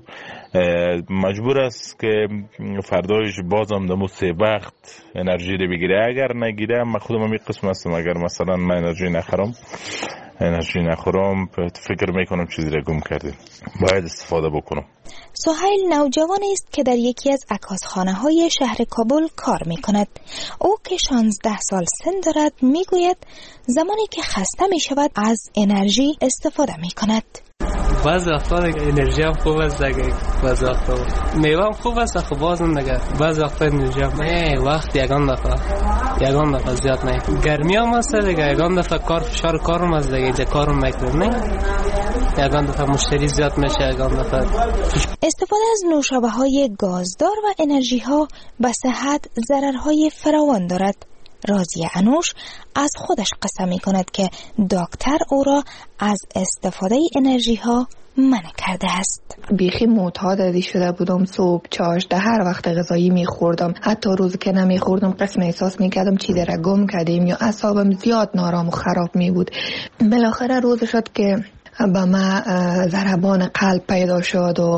مجبور است که فردایش بازم دمو سه وقت انرژی رو بگیره. اگر نگیره، من خودم می قسم هستم، اگر مثلا من انرژی نخورم انرژی نخورم فکر میکنم چیزی را گم کردیم، باید استفاده بکنم. سهیل نوجوانی است که در یکی از عکاسخانه های شهر کابل کار می کند. او که شانزده سال سن دارد می گوید زمانی که خسته می شود از انرژی استفاده می کند. بعضی وقتا انرژی هم خوب است دیگه، بعضی وقتا میوه هم خوب است، خب بازم دیگه بعضی وقتا انرژی هم نه وقت یگان دفعه یگان دفعه زیاد نه. گرمی هم هست دیگه، یگان دفعه کار فشار کارم است دیگه، اینجا کارم میکنم نه، یگان دفعه مشتری زیاد میشه، یگان دفعه. استفاده از نوشابه های گازدار و انرژی ها به صحت ضررهای فراوان دارد. راضیه انوش از خودش قسم می کند که دکتر او را از استفاده انرژی ها منع کرده است. بیخی معتاد شده بودم، صبح چاشده هر وقت غذایی می خوردم، حتی روز که نمی خوردم قسم احساس می کردم چیزی را گم کردیم یا اعصابم زیاد نارام و خراب می بود. بالاخره روز شد که با ما ضربان قلب پیدا شد و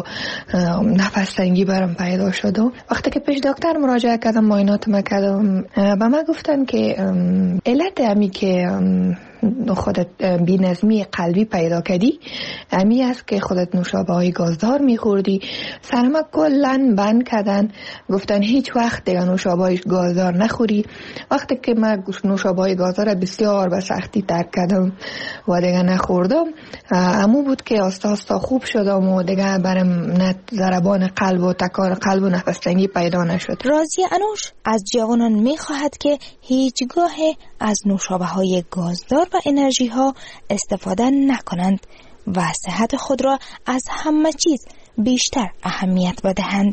نفس تنگی برم پیدا شد و وقتی که پیش دکتر مراجعه کردم، معاینات ما کردم، با ما گفتن که علت امی که خودت بی‌نظمی قلبی پیدا کردی امی است که خودت نوشابه های گازدار میخوردی. سرما کلن بند کردن، گفتن هیچ وقت دیگه نوشابه های گازدار نخوری. وقتی که من نوشابه های گازدار بسیار به سختی ترک کردم و دیگه نخوردم، امو بود که آستا آستا خوب شدم و دیگه برم نه ضربان قلب و تکان قلب و نفس تنگی پیدا نشد. راضیه انوش از جوانان میخواهد که هیچگاه از نوشابه های گازدار و انرژی ها استفاده نکنند و صحت خود را از همه چیز بیشتر اهمیت بدهند.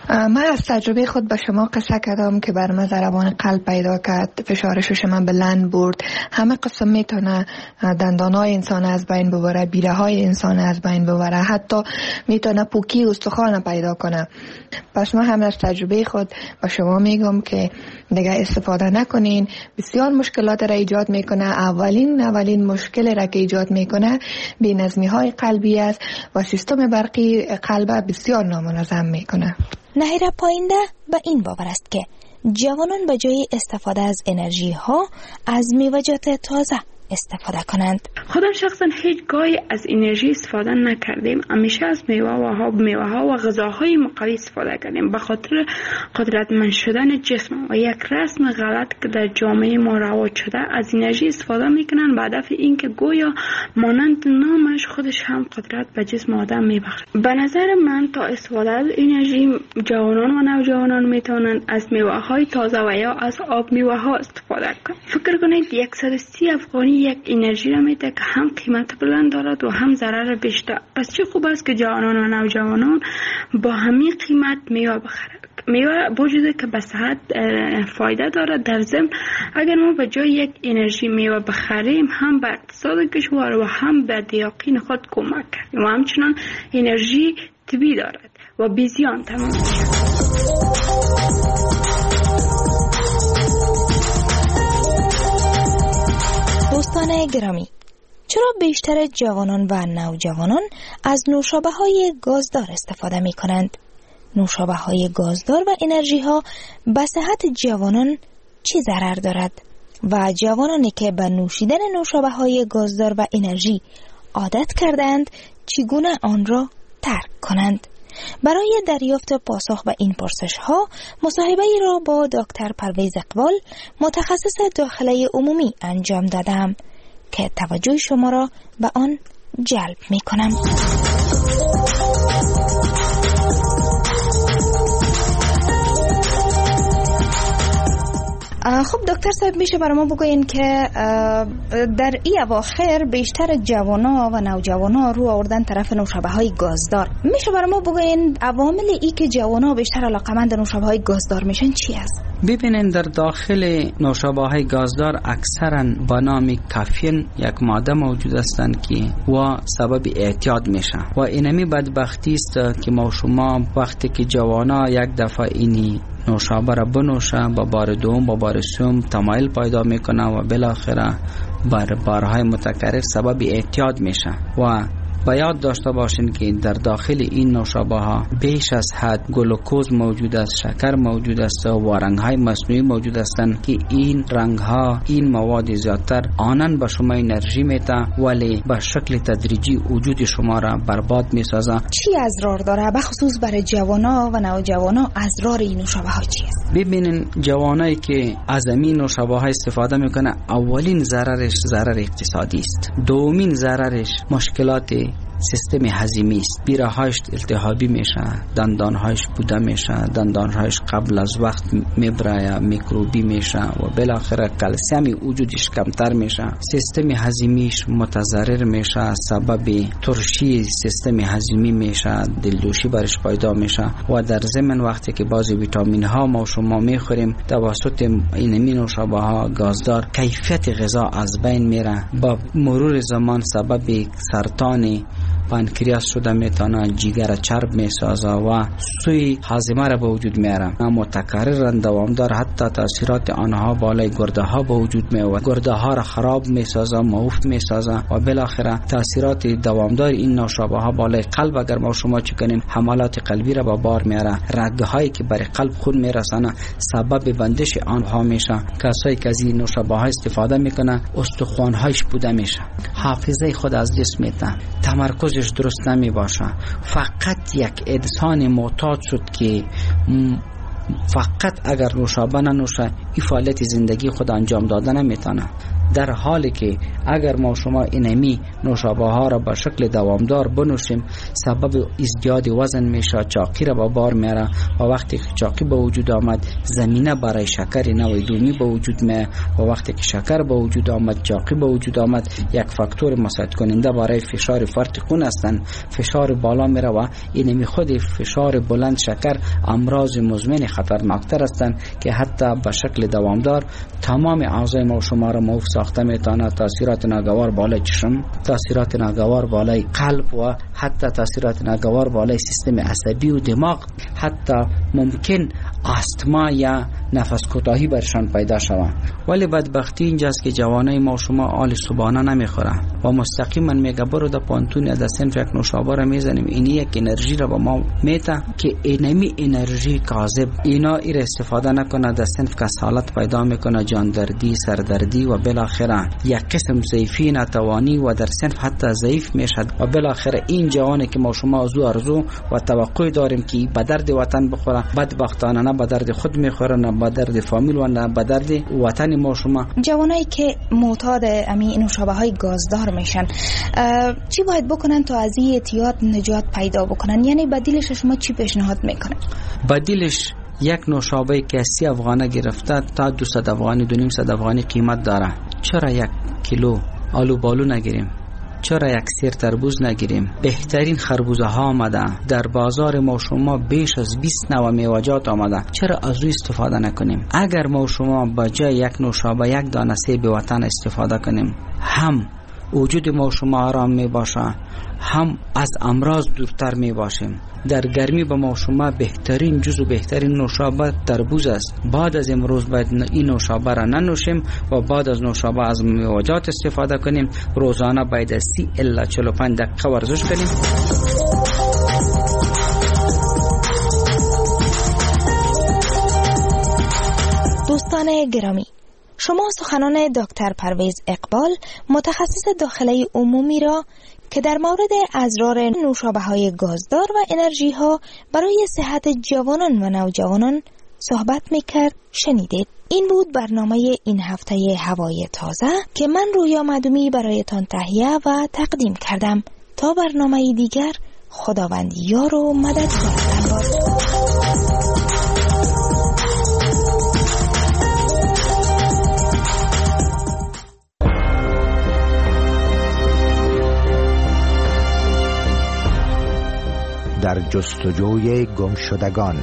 من از تجربه خود به شما قصه کردم که بر من ضربان قلب پیدا کرد، فشار شش من بلند برد. همه قسم میتونه دندانای انسان از بین ببره، بیره های انسان از بین ببره، حتی میتونه پوکی استخوان پیدا کنه. پس من هم از تجربه خود به شما میگم که دیگه استفاده نکنین. بسیار مشکلات را ایجاد میکنه. اولین اولین مشکل را که ایجاد میکنه بی‌نظمی های قلبی است و سیستم برقی قلب بسیار نامنظم میکنه. نهیره پاینده به این باور است که جوانان به جای استفاده از انرژی ها از میوه‌جات تازه استفاده کنند. خودم شخصا هیچ گاهی از انرژی استفاده نکردیم. همیشه از میوه و ها میوه ها و غذاهای مقوی استفاده کردیم به خاطر قدرتمند شدن جسم و یک رسم غلط که در جامعه ما رواج شده. از انرژی استفاده میکنن به هدف اینکه گویا مانند نامش خودش هم قدرت به جسم آدم میبخشه. به نظر من تا استفاده از انرژی جوانان و نوجوانان میتونن از میوه های تازه و یا از آب میوه ها استفاده کنند. فکر کنید صد و سی افغانی یک انرژی را میده که هم قیمت بلند دارد و هم ضرر بیشتر. پس چه خوب است که جوانان و نوجوانان با همین قیمت میوه بخرند. میوه وجوده که به صحت فایده دارد. در ضمن اگر ما به جای یک انرژی میوه بخریم هم به اقتصاد کشور و هم به دیاقین خود کمک کردیم و همچنان انرژی طبیعی دارد و بی زیان تمام میشه. دوستان گرامی، چرا بیشتر جوانان و نوجوانان از نوشابه های گازدار استفاده می کنند؟ نوشابه های گازدار و انرژی ها به صحت جوانان چه ضرر دارد؟ و جوانانی که به نوشیدن نوشابه های گازدار و انرژی عادت کردند چگونه آن را ترک کنند؟ برای دریافت پاسخ به این پرسش ها مصاحبه ای را با دکتر پرویز اقبال متخصص داخله عمومی انجام دادم که توجه شما را به آن جلب می کنم. خب دکتر صاحب، میشه برای ما بگوین که در این اواخر بیشتر جوانا و نوجوانا رو آوردن طرف نوشابه های گازدار. میشه برای ما بگوین عوامل ای که جوانا بیشتر علاقمند نوشابه های گازدار میشن چی است؟ ببینین در داخل نوشابه های گازدار اکثرا با نام کافین یک ماده موجود هستند که و سبب اعتیاد میشه و اینمی بدبختی است که ما شما وقتی که جوانا یک دفعه اینی نوشابه را بنوشه با بار دوم با بار سوم تمایل پیدا میکنه و بالاخره بر بارهای متکرر سبب اعتیاد میشه. و باید داشته باشین که در داخل این نوشابه ها بیش از حد گلوکوز موجود است، شکر موجود است و رنگ های مصنوعی موجود هستند که این رنگ ها، این مواد زیادتر آنن به شما انرژی میده ولی به شکل تدریجی وجود شما را برباد میسازه. چی اضرار داره بخصوص برای جوانا و نوجوانا؟ اضرار این نوشابه ها چی است؟ ببینین جوانایی که از این نوشابه ها استفاده میکنه اولین ضررش ضرر اقتصادی است، دومین ضررش مشکلات سیستم هضمی است. بیره‌هاش التهابی میشه، دندانهاش بوده میشه، دندانهاش قبل از وقت میبره، میکروبی میشه و بالاخره کلسیم وجودش کمتر میشه. سیستم هضمیش متضرر میشه، سبب ترشی سیستم هضمی میشه، دلدوشی برش پیدا میشه و در ضمن وقتی که بعضی ویتامین ها ما شما میخوریم توسط این نوشابه ها گازدار کیفیت غذا از بین میره، با مرور زمان سبب سرطان پانکریاس شده میتونه، جگر چرب میسازه و سوی هاضمه را به وجود میاره. متکررن دوامدار حتی تاثیرات آنها بالای گرده ها به وجود میآورد، گرده ها را خراب میسازه، معوف میسازه و بالاخره تاثیرات دوامدار این نوشابه ها بالای قلب اگر ما شما چکنیم حملات قلبی را به بار میاره، رگ هایی که برای قلب خون میرسانه سبب بندش آنها میشه. کسایی که از این نوشابه ها استفاده میکنه استخوان هایش بوده میشه، حافظه خود از دست میده، تمرکزش درست نمی باشه. فقط یک انسان معتاد شد که فقط اگر نوشابه ننوشه این فعالیت زندگی خود انجام داده نمیتونه. در حالی که اگر ما شما اینمی نوشابه ها را به شکل دوامدار بنوشیم سبب ایجاد وزن میشه، چاقی را به بار میاره و وقتی که چاقی به وجود آمد زمینه برای شکر نوی دومی به وجود میاد و وقتی که شکر به وجود آمد چاقی به وجود آمد یک فاکتور مساعد کننده برای فشار فرط خون هستند. فشار بالا میره و اینمی خود فشار بلند شکر امراض مزمن خطرناکتر هستند که حتی به شکل دوامدار تمام اعضای ما و شما را موف ساخته میتونه. تاثیرات ناگوار بالای چشم، تاثیرات ناگوار بالای قلب و حتی تاثیرات ناگوار بالای سیستم عصبی و دماغ، حتی ممکن آستما یا نفس کوتاهی برشان پیدا شود. ولی بدبختی اینجاست که جوانای ما و شما آل صبحانه نمیخوره و مستقیما میگه برو در پانتون یا در صنف یک نوشابه را میزنیم، اینی یک انرژی را به ما میته که اینمی انرژی کاذب، اینا ایر استفاده نکنه در صنف کسالت پیدا میکنه، جاندردی، سردردی و بالاخره یک قسم ضعیفی، ناتوانی و در صنف حتی ضعیف میشد و بالاخره این جوانی که ما شما از او آرزو و توقع داریم که به درد وطن بخوره، بدبختانه نه به درد خود میخوره، نه به درد فامیل و نه به درد وطن ما شما. جوانایی که معتاد امی نوشابه های گازدار میشن چی باید بکنن تا از این اعتیاد نجات پیدا بکنن؟ یعنی بدیلش شما چی پیشنهاد میکنن؟ بدیلش یک نوشابه که سی افغانه گرفته تا دویست افغانی دو نیم صد افغانی قیمت داره، چرا یک کیلو آلو بالو نگیریم؟ چرا یک سیر تربوز نگیریم؟ بهترین خربوزه ها آمده در بازار ما شما، بیش از بیست نوع میوه‌جات آمده، چرا از او استفاده نکنیم؟ اگر ما شما با جای یک نوشابه یک دانه سیب وطن استفاده کنیم، هم وجود ما شما آرام می باشه، هم از امراض دورتر می باشیم. در گرمی به ما شما بهترین جز و بهترین نوشابه تربوز است. بعد از امروز باید این نوشابه را ننوشیم و بعد از نوشابه از میوه‌جات استفاده کنیم. روزانه باید سی الی چهل و پنج دقیقه ورزش کنیم. دوستان گرامی، شما سخنان دکتر پرویز اقبال متخصص داخله عمومی را که در مورد اضرار نوشابه های گازدار و انرژی ها برای صحت جوانان و نوجوانان صحبت میکرد شنیدید. این بود برنامه این هفته هوای تازه که من رویا معدومی برایتان تهیه و تقدیم کردم. تا برنامه دیگر، خداوند یار و مددگارتان باد. در جستجوی گمشدگان.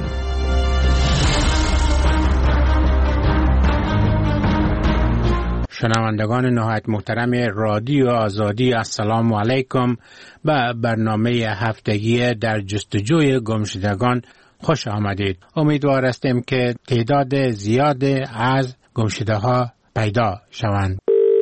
شنوندگان نهایت محترم رادیو آزادی، السلام علیکم. به برنامه هفتگی در جستجوی گمشدگان خوش آمدید. امیدوار هستیم که تعداد زیاد از گمشده ها پیدا شوند.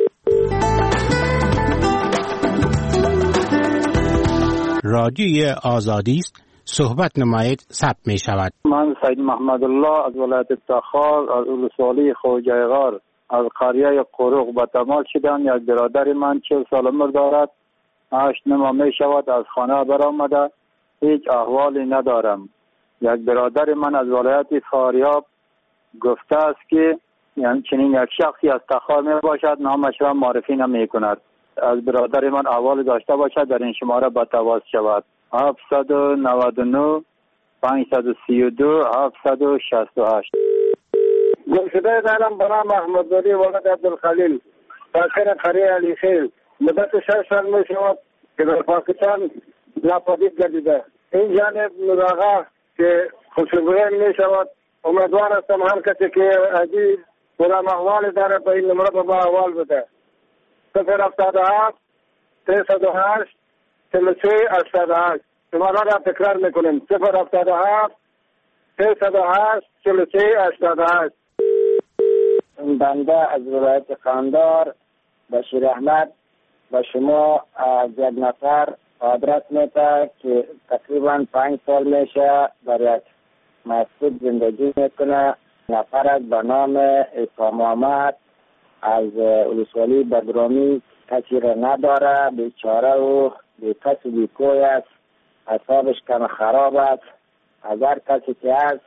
رادیوی آزادی است، صحبت نمایید، ثبت می شود. من سید محمد الله از ولایت تخار از ولسوالی خوجه غار از قریه قروق به تماس شدم. یک برادر من چهل سال عمر دارد، هشت ماه می شود از خانه برآمده، هیچ احوالی ندارم. یک برادر من از ولایت فاریاب گفته است که یعنی چنین یک شخصی از تخار می باشد، نامش را معرفی نمی کند. از برادر من احوال داشته باشد در این شماره به تماس شود. هفت نه نه پنج سه دو هفت شش هشت. گمشده دارم به نام احمد ولی ولد عبدالخلیل، ساکن قریه علی خیل. مدت شش سال می شود که در پاکستان ناپدید گردیده. این جانب مراغه که خوشبوین می شود. امیدوار هستم هر کسی که عجیب برام احوال داره به این نمره به احوال بده. صفر هفتاد و هفت سیصد و هشت چهل و سه هشتاد و هشت. شماره را تکرار میکنیم: صفر هفتاد و هفت سیصد و هشت چهل و سه هشتاد و هشت. بنده از ولایت قندهار بشیر احمد و شما از یک نفر آدرس میده که تقریبا پنج سال میشه در یک مسجد زندگی میکنه. نفر از به نام عیسی محمد از ولسوالی بدرامی، کسی را نداره، بیچاره و بی کس و بی کوی است، حسابش کم خراب است. اگر کسی که هست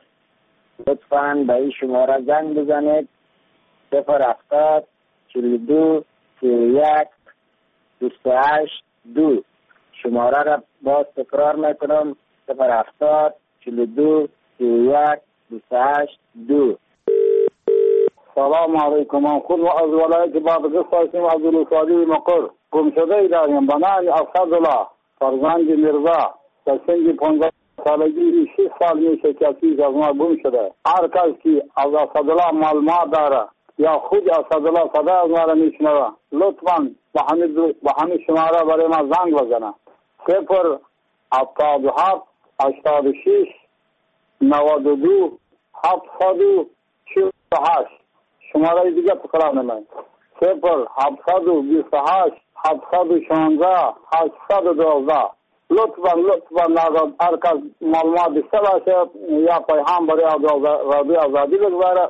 لطفاً به این شماره زنگ بزنید: صفر هفتاد چهل و دو سی و یک بیست و هشت دو. شماره را باز تکرار میکنم صفر هفتاد چهل و دو سی و یک بیست و هشت دو. سلام علیکم. من خود از ولایت بادغیس هستم، از ولسوالی مقر. گمشده داریم به نام اسدالله فرزند میرزا. در سن پانزده سالگی شش سال میشه که چیز از ما گم شده. هر کس که از اسدالله معلومات داره یا خود اسدالله صدا از ما را میشنوه لطفاً به همین به همین شماره برای ما زنگ بزنه. صفر هفتاد و هفت هشتاد و شش نود و دو هفتصد و چهل و هشت. شماره دیگه تکرار نمید. صفر هفتصد و بیست و هشت هفتصد و شانزده هشتصد و دوازده. لطفاً لطفاً هر کس معلومات بیشتر باشه یا پیام برای رادیو آزادی بگذاره.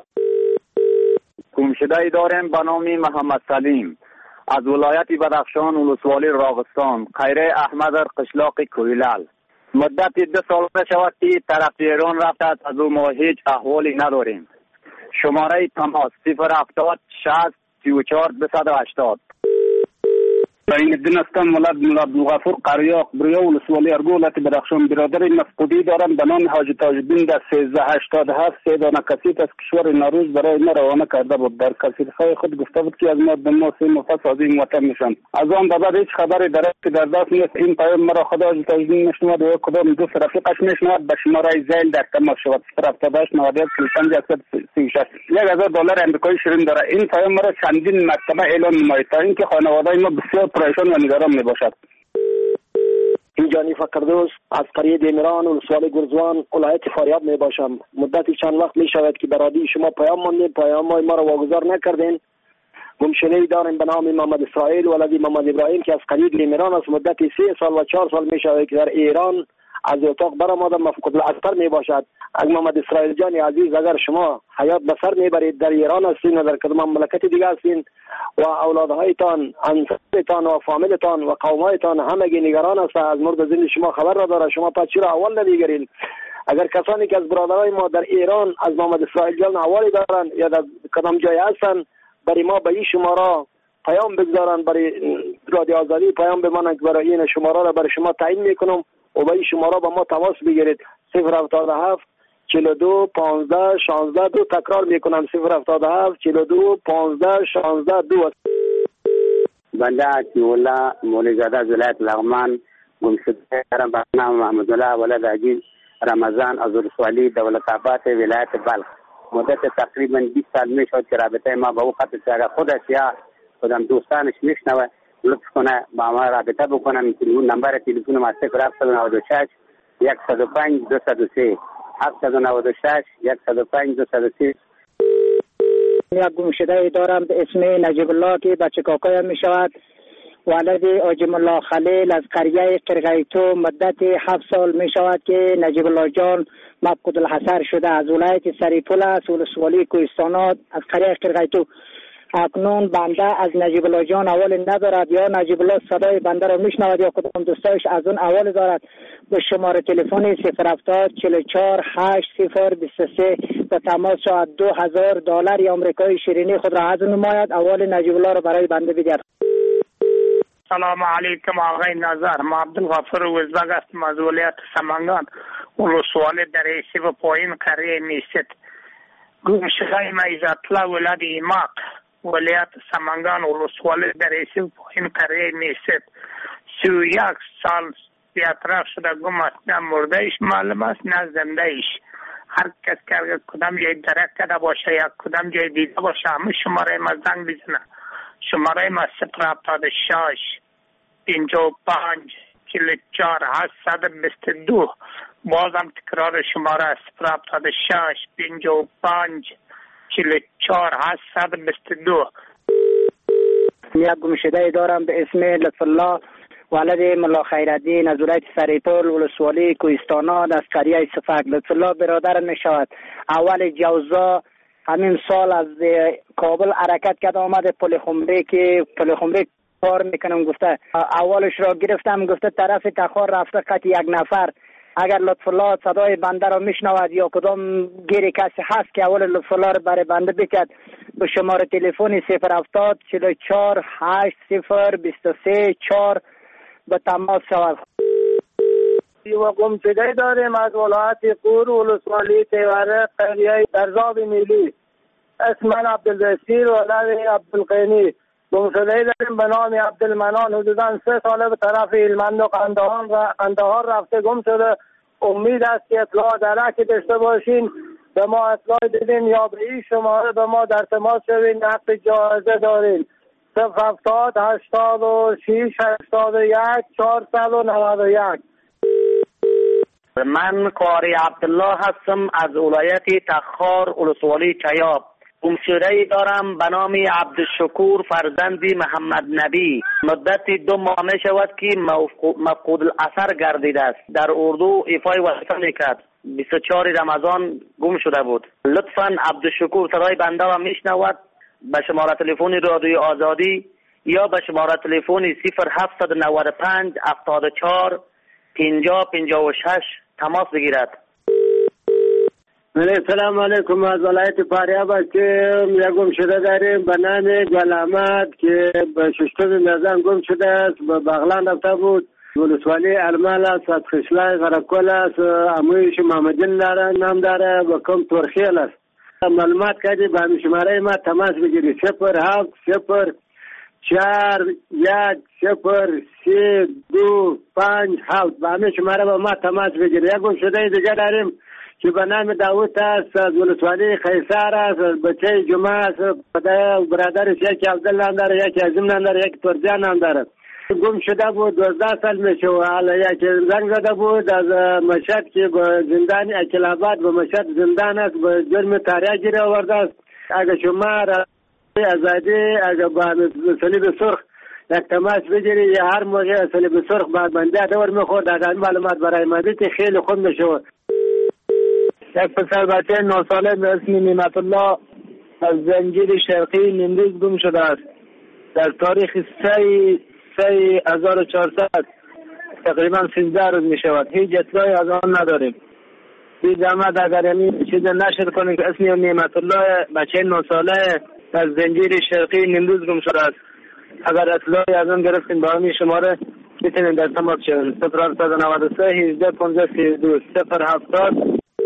گمشده داریم به نام محمد سلیم از ولایت بدخشان ولسوالی راغستان، خیره احمد قشلاق کوهلال. مدت دو سال شود که طرف ایران رفته، از او ما هیچ احوالی نداریم. شماره تماس صفر هفتاد شصت سی و چهار دویست و هشتاد. این الدین هستم، ولد مولا عبدالغفور قریاق بریا ولسوالی ارگو ولایت بدخشان. برادر مفقودی دارم به نام حاجی تاج‌الدین در سیزده هشتاد و هفت. سه دانه کسیت از کشور نوروز برای ما روانه کرده بود. در کسیت‌های خود گفته بود که از ما به ما سه نفس از این وطن میشن. از آن بعد هیچ خبری در که در دست نیست. این پیام مرا خدا حاجی تاج‌الدین میشنود و کدام دوست رفیقش میشنود. به شماره زیل در تماس شود صفر هفتاد و هشت نود و یک سی و پنج صد و سی و شش. یک هزار دلار آمریکایی شیرین داره. این پیام مرا چندین مرتبه اعلام نماید تا اینکه خانواده ما بسیار پریشان و نگران می باشد. اینجا نیفا کردوس از قریه دیمران ولسوالی گرزوان ولایت فاریاب می باشم. مدتی چند وقت می شود که برادی شما پیام ماندین، پیام های ما را واگذار نکردین. گمشده داریم به نام محمد اسرائیل ولدی محمد ابراهیم که از قریه دیمران است. مدتی سه سال و چهار سال می شود که در ایران از اتاق برآمده مفقود الاسر می باشد. از محمد اسرائیل جان عزیز اگر شما حیات بسر می برید در ایران هستین و در کدام مملکت دیگه هستین و اولادهایتان انصارتان و فامیلتان و قومایتان همگی نگران است از مرد زنده شما خبر را داره، شما پس چرا اول نمیگیرین؟ اگر کسانی که از برادرای ما در ایران از محمد اسرائیل جان اوالی دارن یا در کدام جای هستن برای ما به این شماره پیام بگذارن، برای رادیو آزادی پیام بمانن که برای این شماره را برای شما تعیین میکنم و به این شماره با ما تماس بگیرید. صفر هفتاد و هفت چهل و دو پانزده شانزده دو. تکرار میکنم صفر هفتاد و هفت چهل و دو پانزده شانزده دو. بنده عطی‌الله مولیزاده از ولایت لغمان گمشده دارم به نام محمدالله ولد عجیز رمضان از ولسوالی دولت آباد ولایت بلخ. مدت تقریبا بیست سال می شد که رابطه ما با او قطع شد. اگر خودش یا خودم دوستانش میشنوه لطف کنه با ما رابطه بکنم. نمبر تلفن ما صفر هفتصد و نود و شش صد و پنج دویست و سه هفتصد و نود و شش صد و پنج دویست و سه. یک گمشده دارم به اسم نجیب الله که بچه کاکایم می شود. ولد آجم الله خلیل از قریه قرقیتو. مدت هفت سال می شود که نجیب الله جان مفقود الحصر شده. از ولایت سریپول است ولسوالی کوهستانات از قریه قرقیتو. اکنون بنده از نجیب الله جان اول ندارد یا نجیب الله صدای بنده را میشنود یا کدام دوستایش از اون اول دارد. به شماره تلفن صفر هفتاد چهل و چهار هشت صفر بیست و سه به تماس شود. دو هزار دلار آمریکایی شیرینی خود را از اون نماید. اول نجیب الله را برای بنده بدهد. سلام علیکم آقای نظر. ما عبدالغفور وزبگ هستم از ولایت سمنگان ولسوالی در ایسی و پایین قریه میست. گمشده ما عزت‌الله ولد ایماق ولایت سمنگان ولسوالی در ایسی و پایین قریه میست. سی و یک سال بیاطراف شده گم است. نه مرده ایش معلوم است نه زنده ایش. هر کس که اگر کدام جای درک کرده باشه یا کدام جای دیده باشه همه شماره ما زنگ بزنه. شماره ما صفر هفتاد و شش پنجاه و پنج چهل و چهار هشتصد و بیست و دو. بازم تکرار شماره صفر هفتاد و شش پنجاه و پنج چهل و چهار هشتصد و بیست و دو. یک گمشده دارم به اسم لطف الله ولد ملا خیرالدین از ولایت سریپول ولسوالی کوهستانات از قریه صفک. لطف الله برادر می شود. اول جوزا همین سال از کابل حرکت کرد آمده پل خمری که پل خمری کار میکنم. گفته اولش را گرفتم گفته طرف تخار رفته قط یک نفر. اگر لطف الله صدای بنده را میشنود یا کدام گیری کسی هست که اول لطف الله را برای بنده بکرد به شماره تلفن صفر هفتاد چهل و چهار هشت صفر بیست و سه چهار به تماس شود. و گمشده داریم از ولایت قور ولسوالی تیوره قریه درزاب میلی. اسم من عبدالبصیر ولد عبدالقینی. گمشده داریم به نام عبدالمنان. حدودا سه ساله به طرف هلمند و قندهار رفته گم شده. امید است که اطلاع درکی داشته باشین، به ما اطلاع دیدین یا به این شماره به ما در تماس شوین، حق جایزه دارین. صفر هفتاد هشتاد و شیش هشتاد و یک چهارصد و نود و یک. من قاری عبدالله هستم از ولایت تخار ولسوالی چیاب. گمشده دارم به نام عبدالشکور فرزندی محمد نبی. مدت دو ماه می شود که مفقود الاثر گردیده است. در اردو ایفای وظیفه میکرد. بیست و چهار رمضان گم شده بود. لطفاً عبدالشکور صدای بنده را میشنود، به شماره تلفن رادیوی آزادی یا به شماره تلفن صفر هفتصد و نود و پنج هفتاد و چهار پنجاه پنجاه و شش تماس بگیرد. سلام علیکم. از ولایت فاریاب هستیم. یک گم شده داریم به نام گل احمد که به ششتم میزان گم شده است. به بغلان رفته بود. ولسوالی المال است، از خشلای غرقل است، امویش محمدین داره نام داره و کم ترخیل است. معلومات کردی به همین شماره ما تماس بگیری. صفر هفت صفر چهار یک صفر سی دو پنج هفت. به همین شماره با ما تماس بگیری. یک گم شده دیگه داریم که به نام داوود است، از ولسوالی خیسار است، بچه جمعه است، برادرش یکی عبدالله نام داره، یکی عظیم نام داره، یکی ترجان نام داره. گم شده بود دوازده سال میشه و حالا یک زنگ زده بود از مشهد که به زندان اکلاباد به مشهد زندان است، به جرم تاریخ گیره آورده است. اگه شما آزادی اگه با صلیب سرخ یک تماس بگیری یا هر موقع صلیب سرخ با بنده دور میخورد، اگر معلومات برای ما بیتی خیلی خوب میشه. یک پسر بچه نه ساله به اسم نعمت الله از زنجیر شرقی نیمروز گم شده است. در تاریخ سه سه هزار و چهارصد تقریبا سیزده روز می شود. هیچ اطلاعی از آن نداریم. بی زحمت اگر این چیز نشر کنیم که اسم نعمت الله بچه نه ساله از زنجیر شرقی نیمروز گم شده است. اگر اطلاعی از آن گرفتیم با همین شماره میتونیم در تماس شویم. صفر هفتصد و نود و سه هجده پانزده سی و دو صفر هفتاد.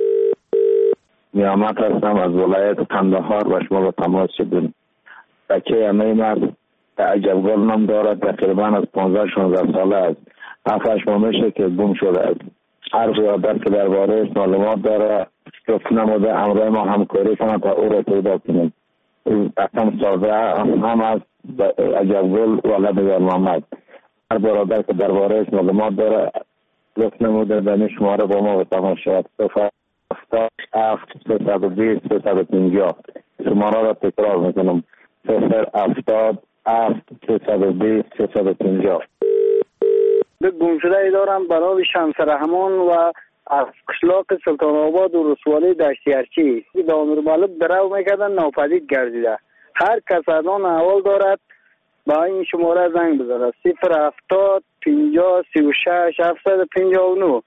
نیامت هستم از ولایت قندهار و شما با تماس شدیم. بچه امین است، عجبگل نام دارد، تقریبا از پانزده شانزده ساله است. هفتش ماه میشه که گم شده است. هر برادر که درباره معلومات داره گفت نموده همراه ما همکاری کنند تا او را پیدا کنیم. اصلا ساده هم از عجبگل ولد یار محمد. هر برادر که درباره معلومات داره گفت نموده دنی شماره با ما به تماس شد. هفتاد هفت سیصد و بیست سیصد و پنجاه. شماره را تکرار میکنم. صفر هفتاد هفت سیصد و بیست سیصد و پنجاه. به گم شده دارم برای شمس رحمان و از قشلاق سلطان آباد و رسوالی دشتیارچی به امیر مالک درو میکردن ناپدید گردیده. هر کس از آن احوال دارد با این شماره زنگ بزنه. صفر هفتاد پنجاه سی و شش هفتصد و پنجاه و نه.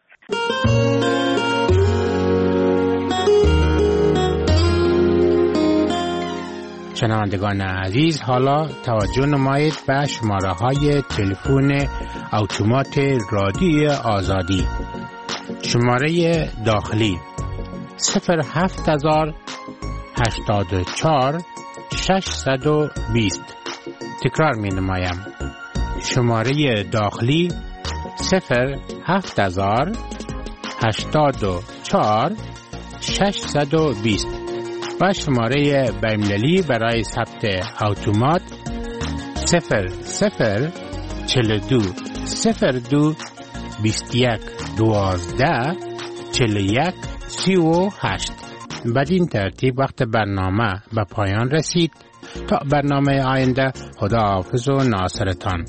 شنوندگان عزیز، حالا توجه نمایید به شماره های تلفن اتومات رادیوی آزادی. شماره داخلی صفر هفت هزار هشتاد و چهار ششصد و بیست. تکرار می نمایم. شماره داخلی صفر هفت هزار هشتاد و چهار ششصد و بیست. و شماره بین‌المللی برای ثبت اتومات صفر صفر چهل و دو صفر دو بیست و یک دوازده چهل و یک سی و هشت. بدین ترتیب وقت برنامه به پایان رسید. تا برنامه آینده، خدا حافظ و ناصرتان.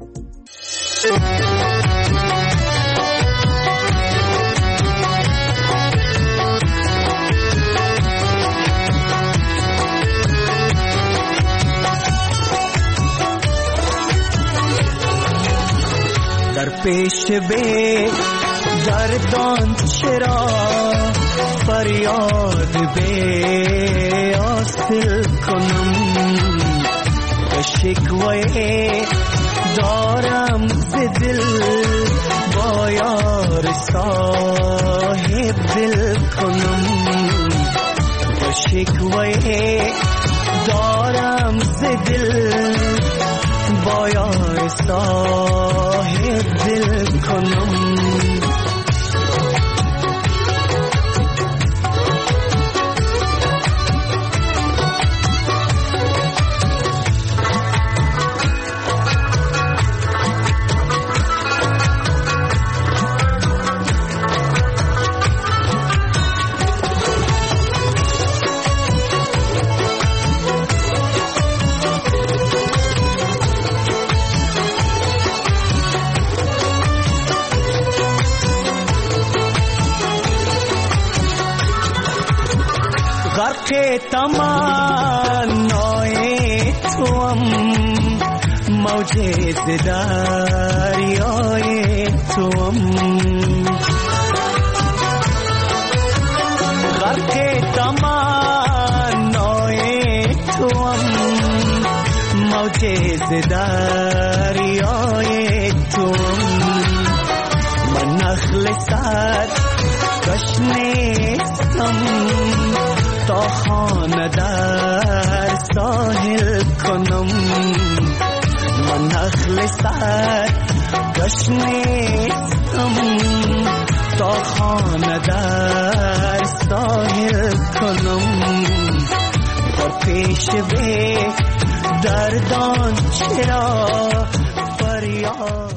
در پیش به گردان چرا فریاد به آسل کنم، و شکوه دارم ز دل با یار صاحب دل کنم و شکوه دارم ز دل با یار صاحب دل کنم غرق تمنای توام موج دریای توام غرق تمنای توام موج دریای توام من نخل سر گشنستم تا خانه در ساحل کنم من نخل سر گشنستم تا خانه در ساحل کنم در پیش به دردان چرا فریاد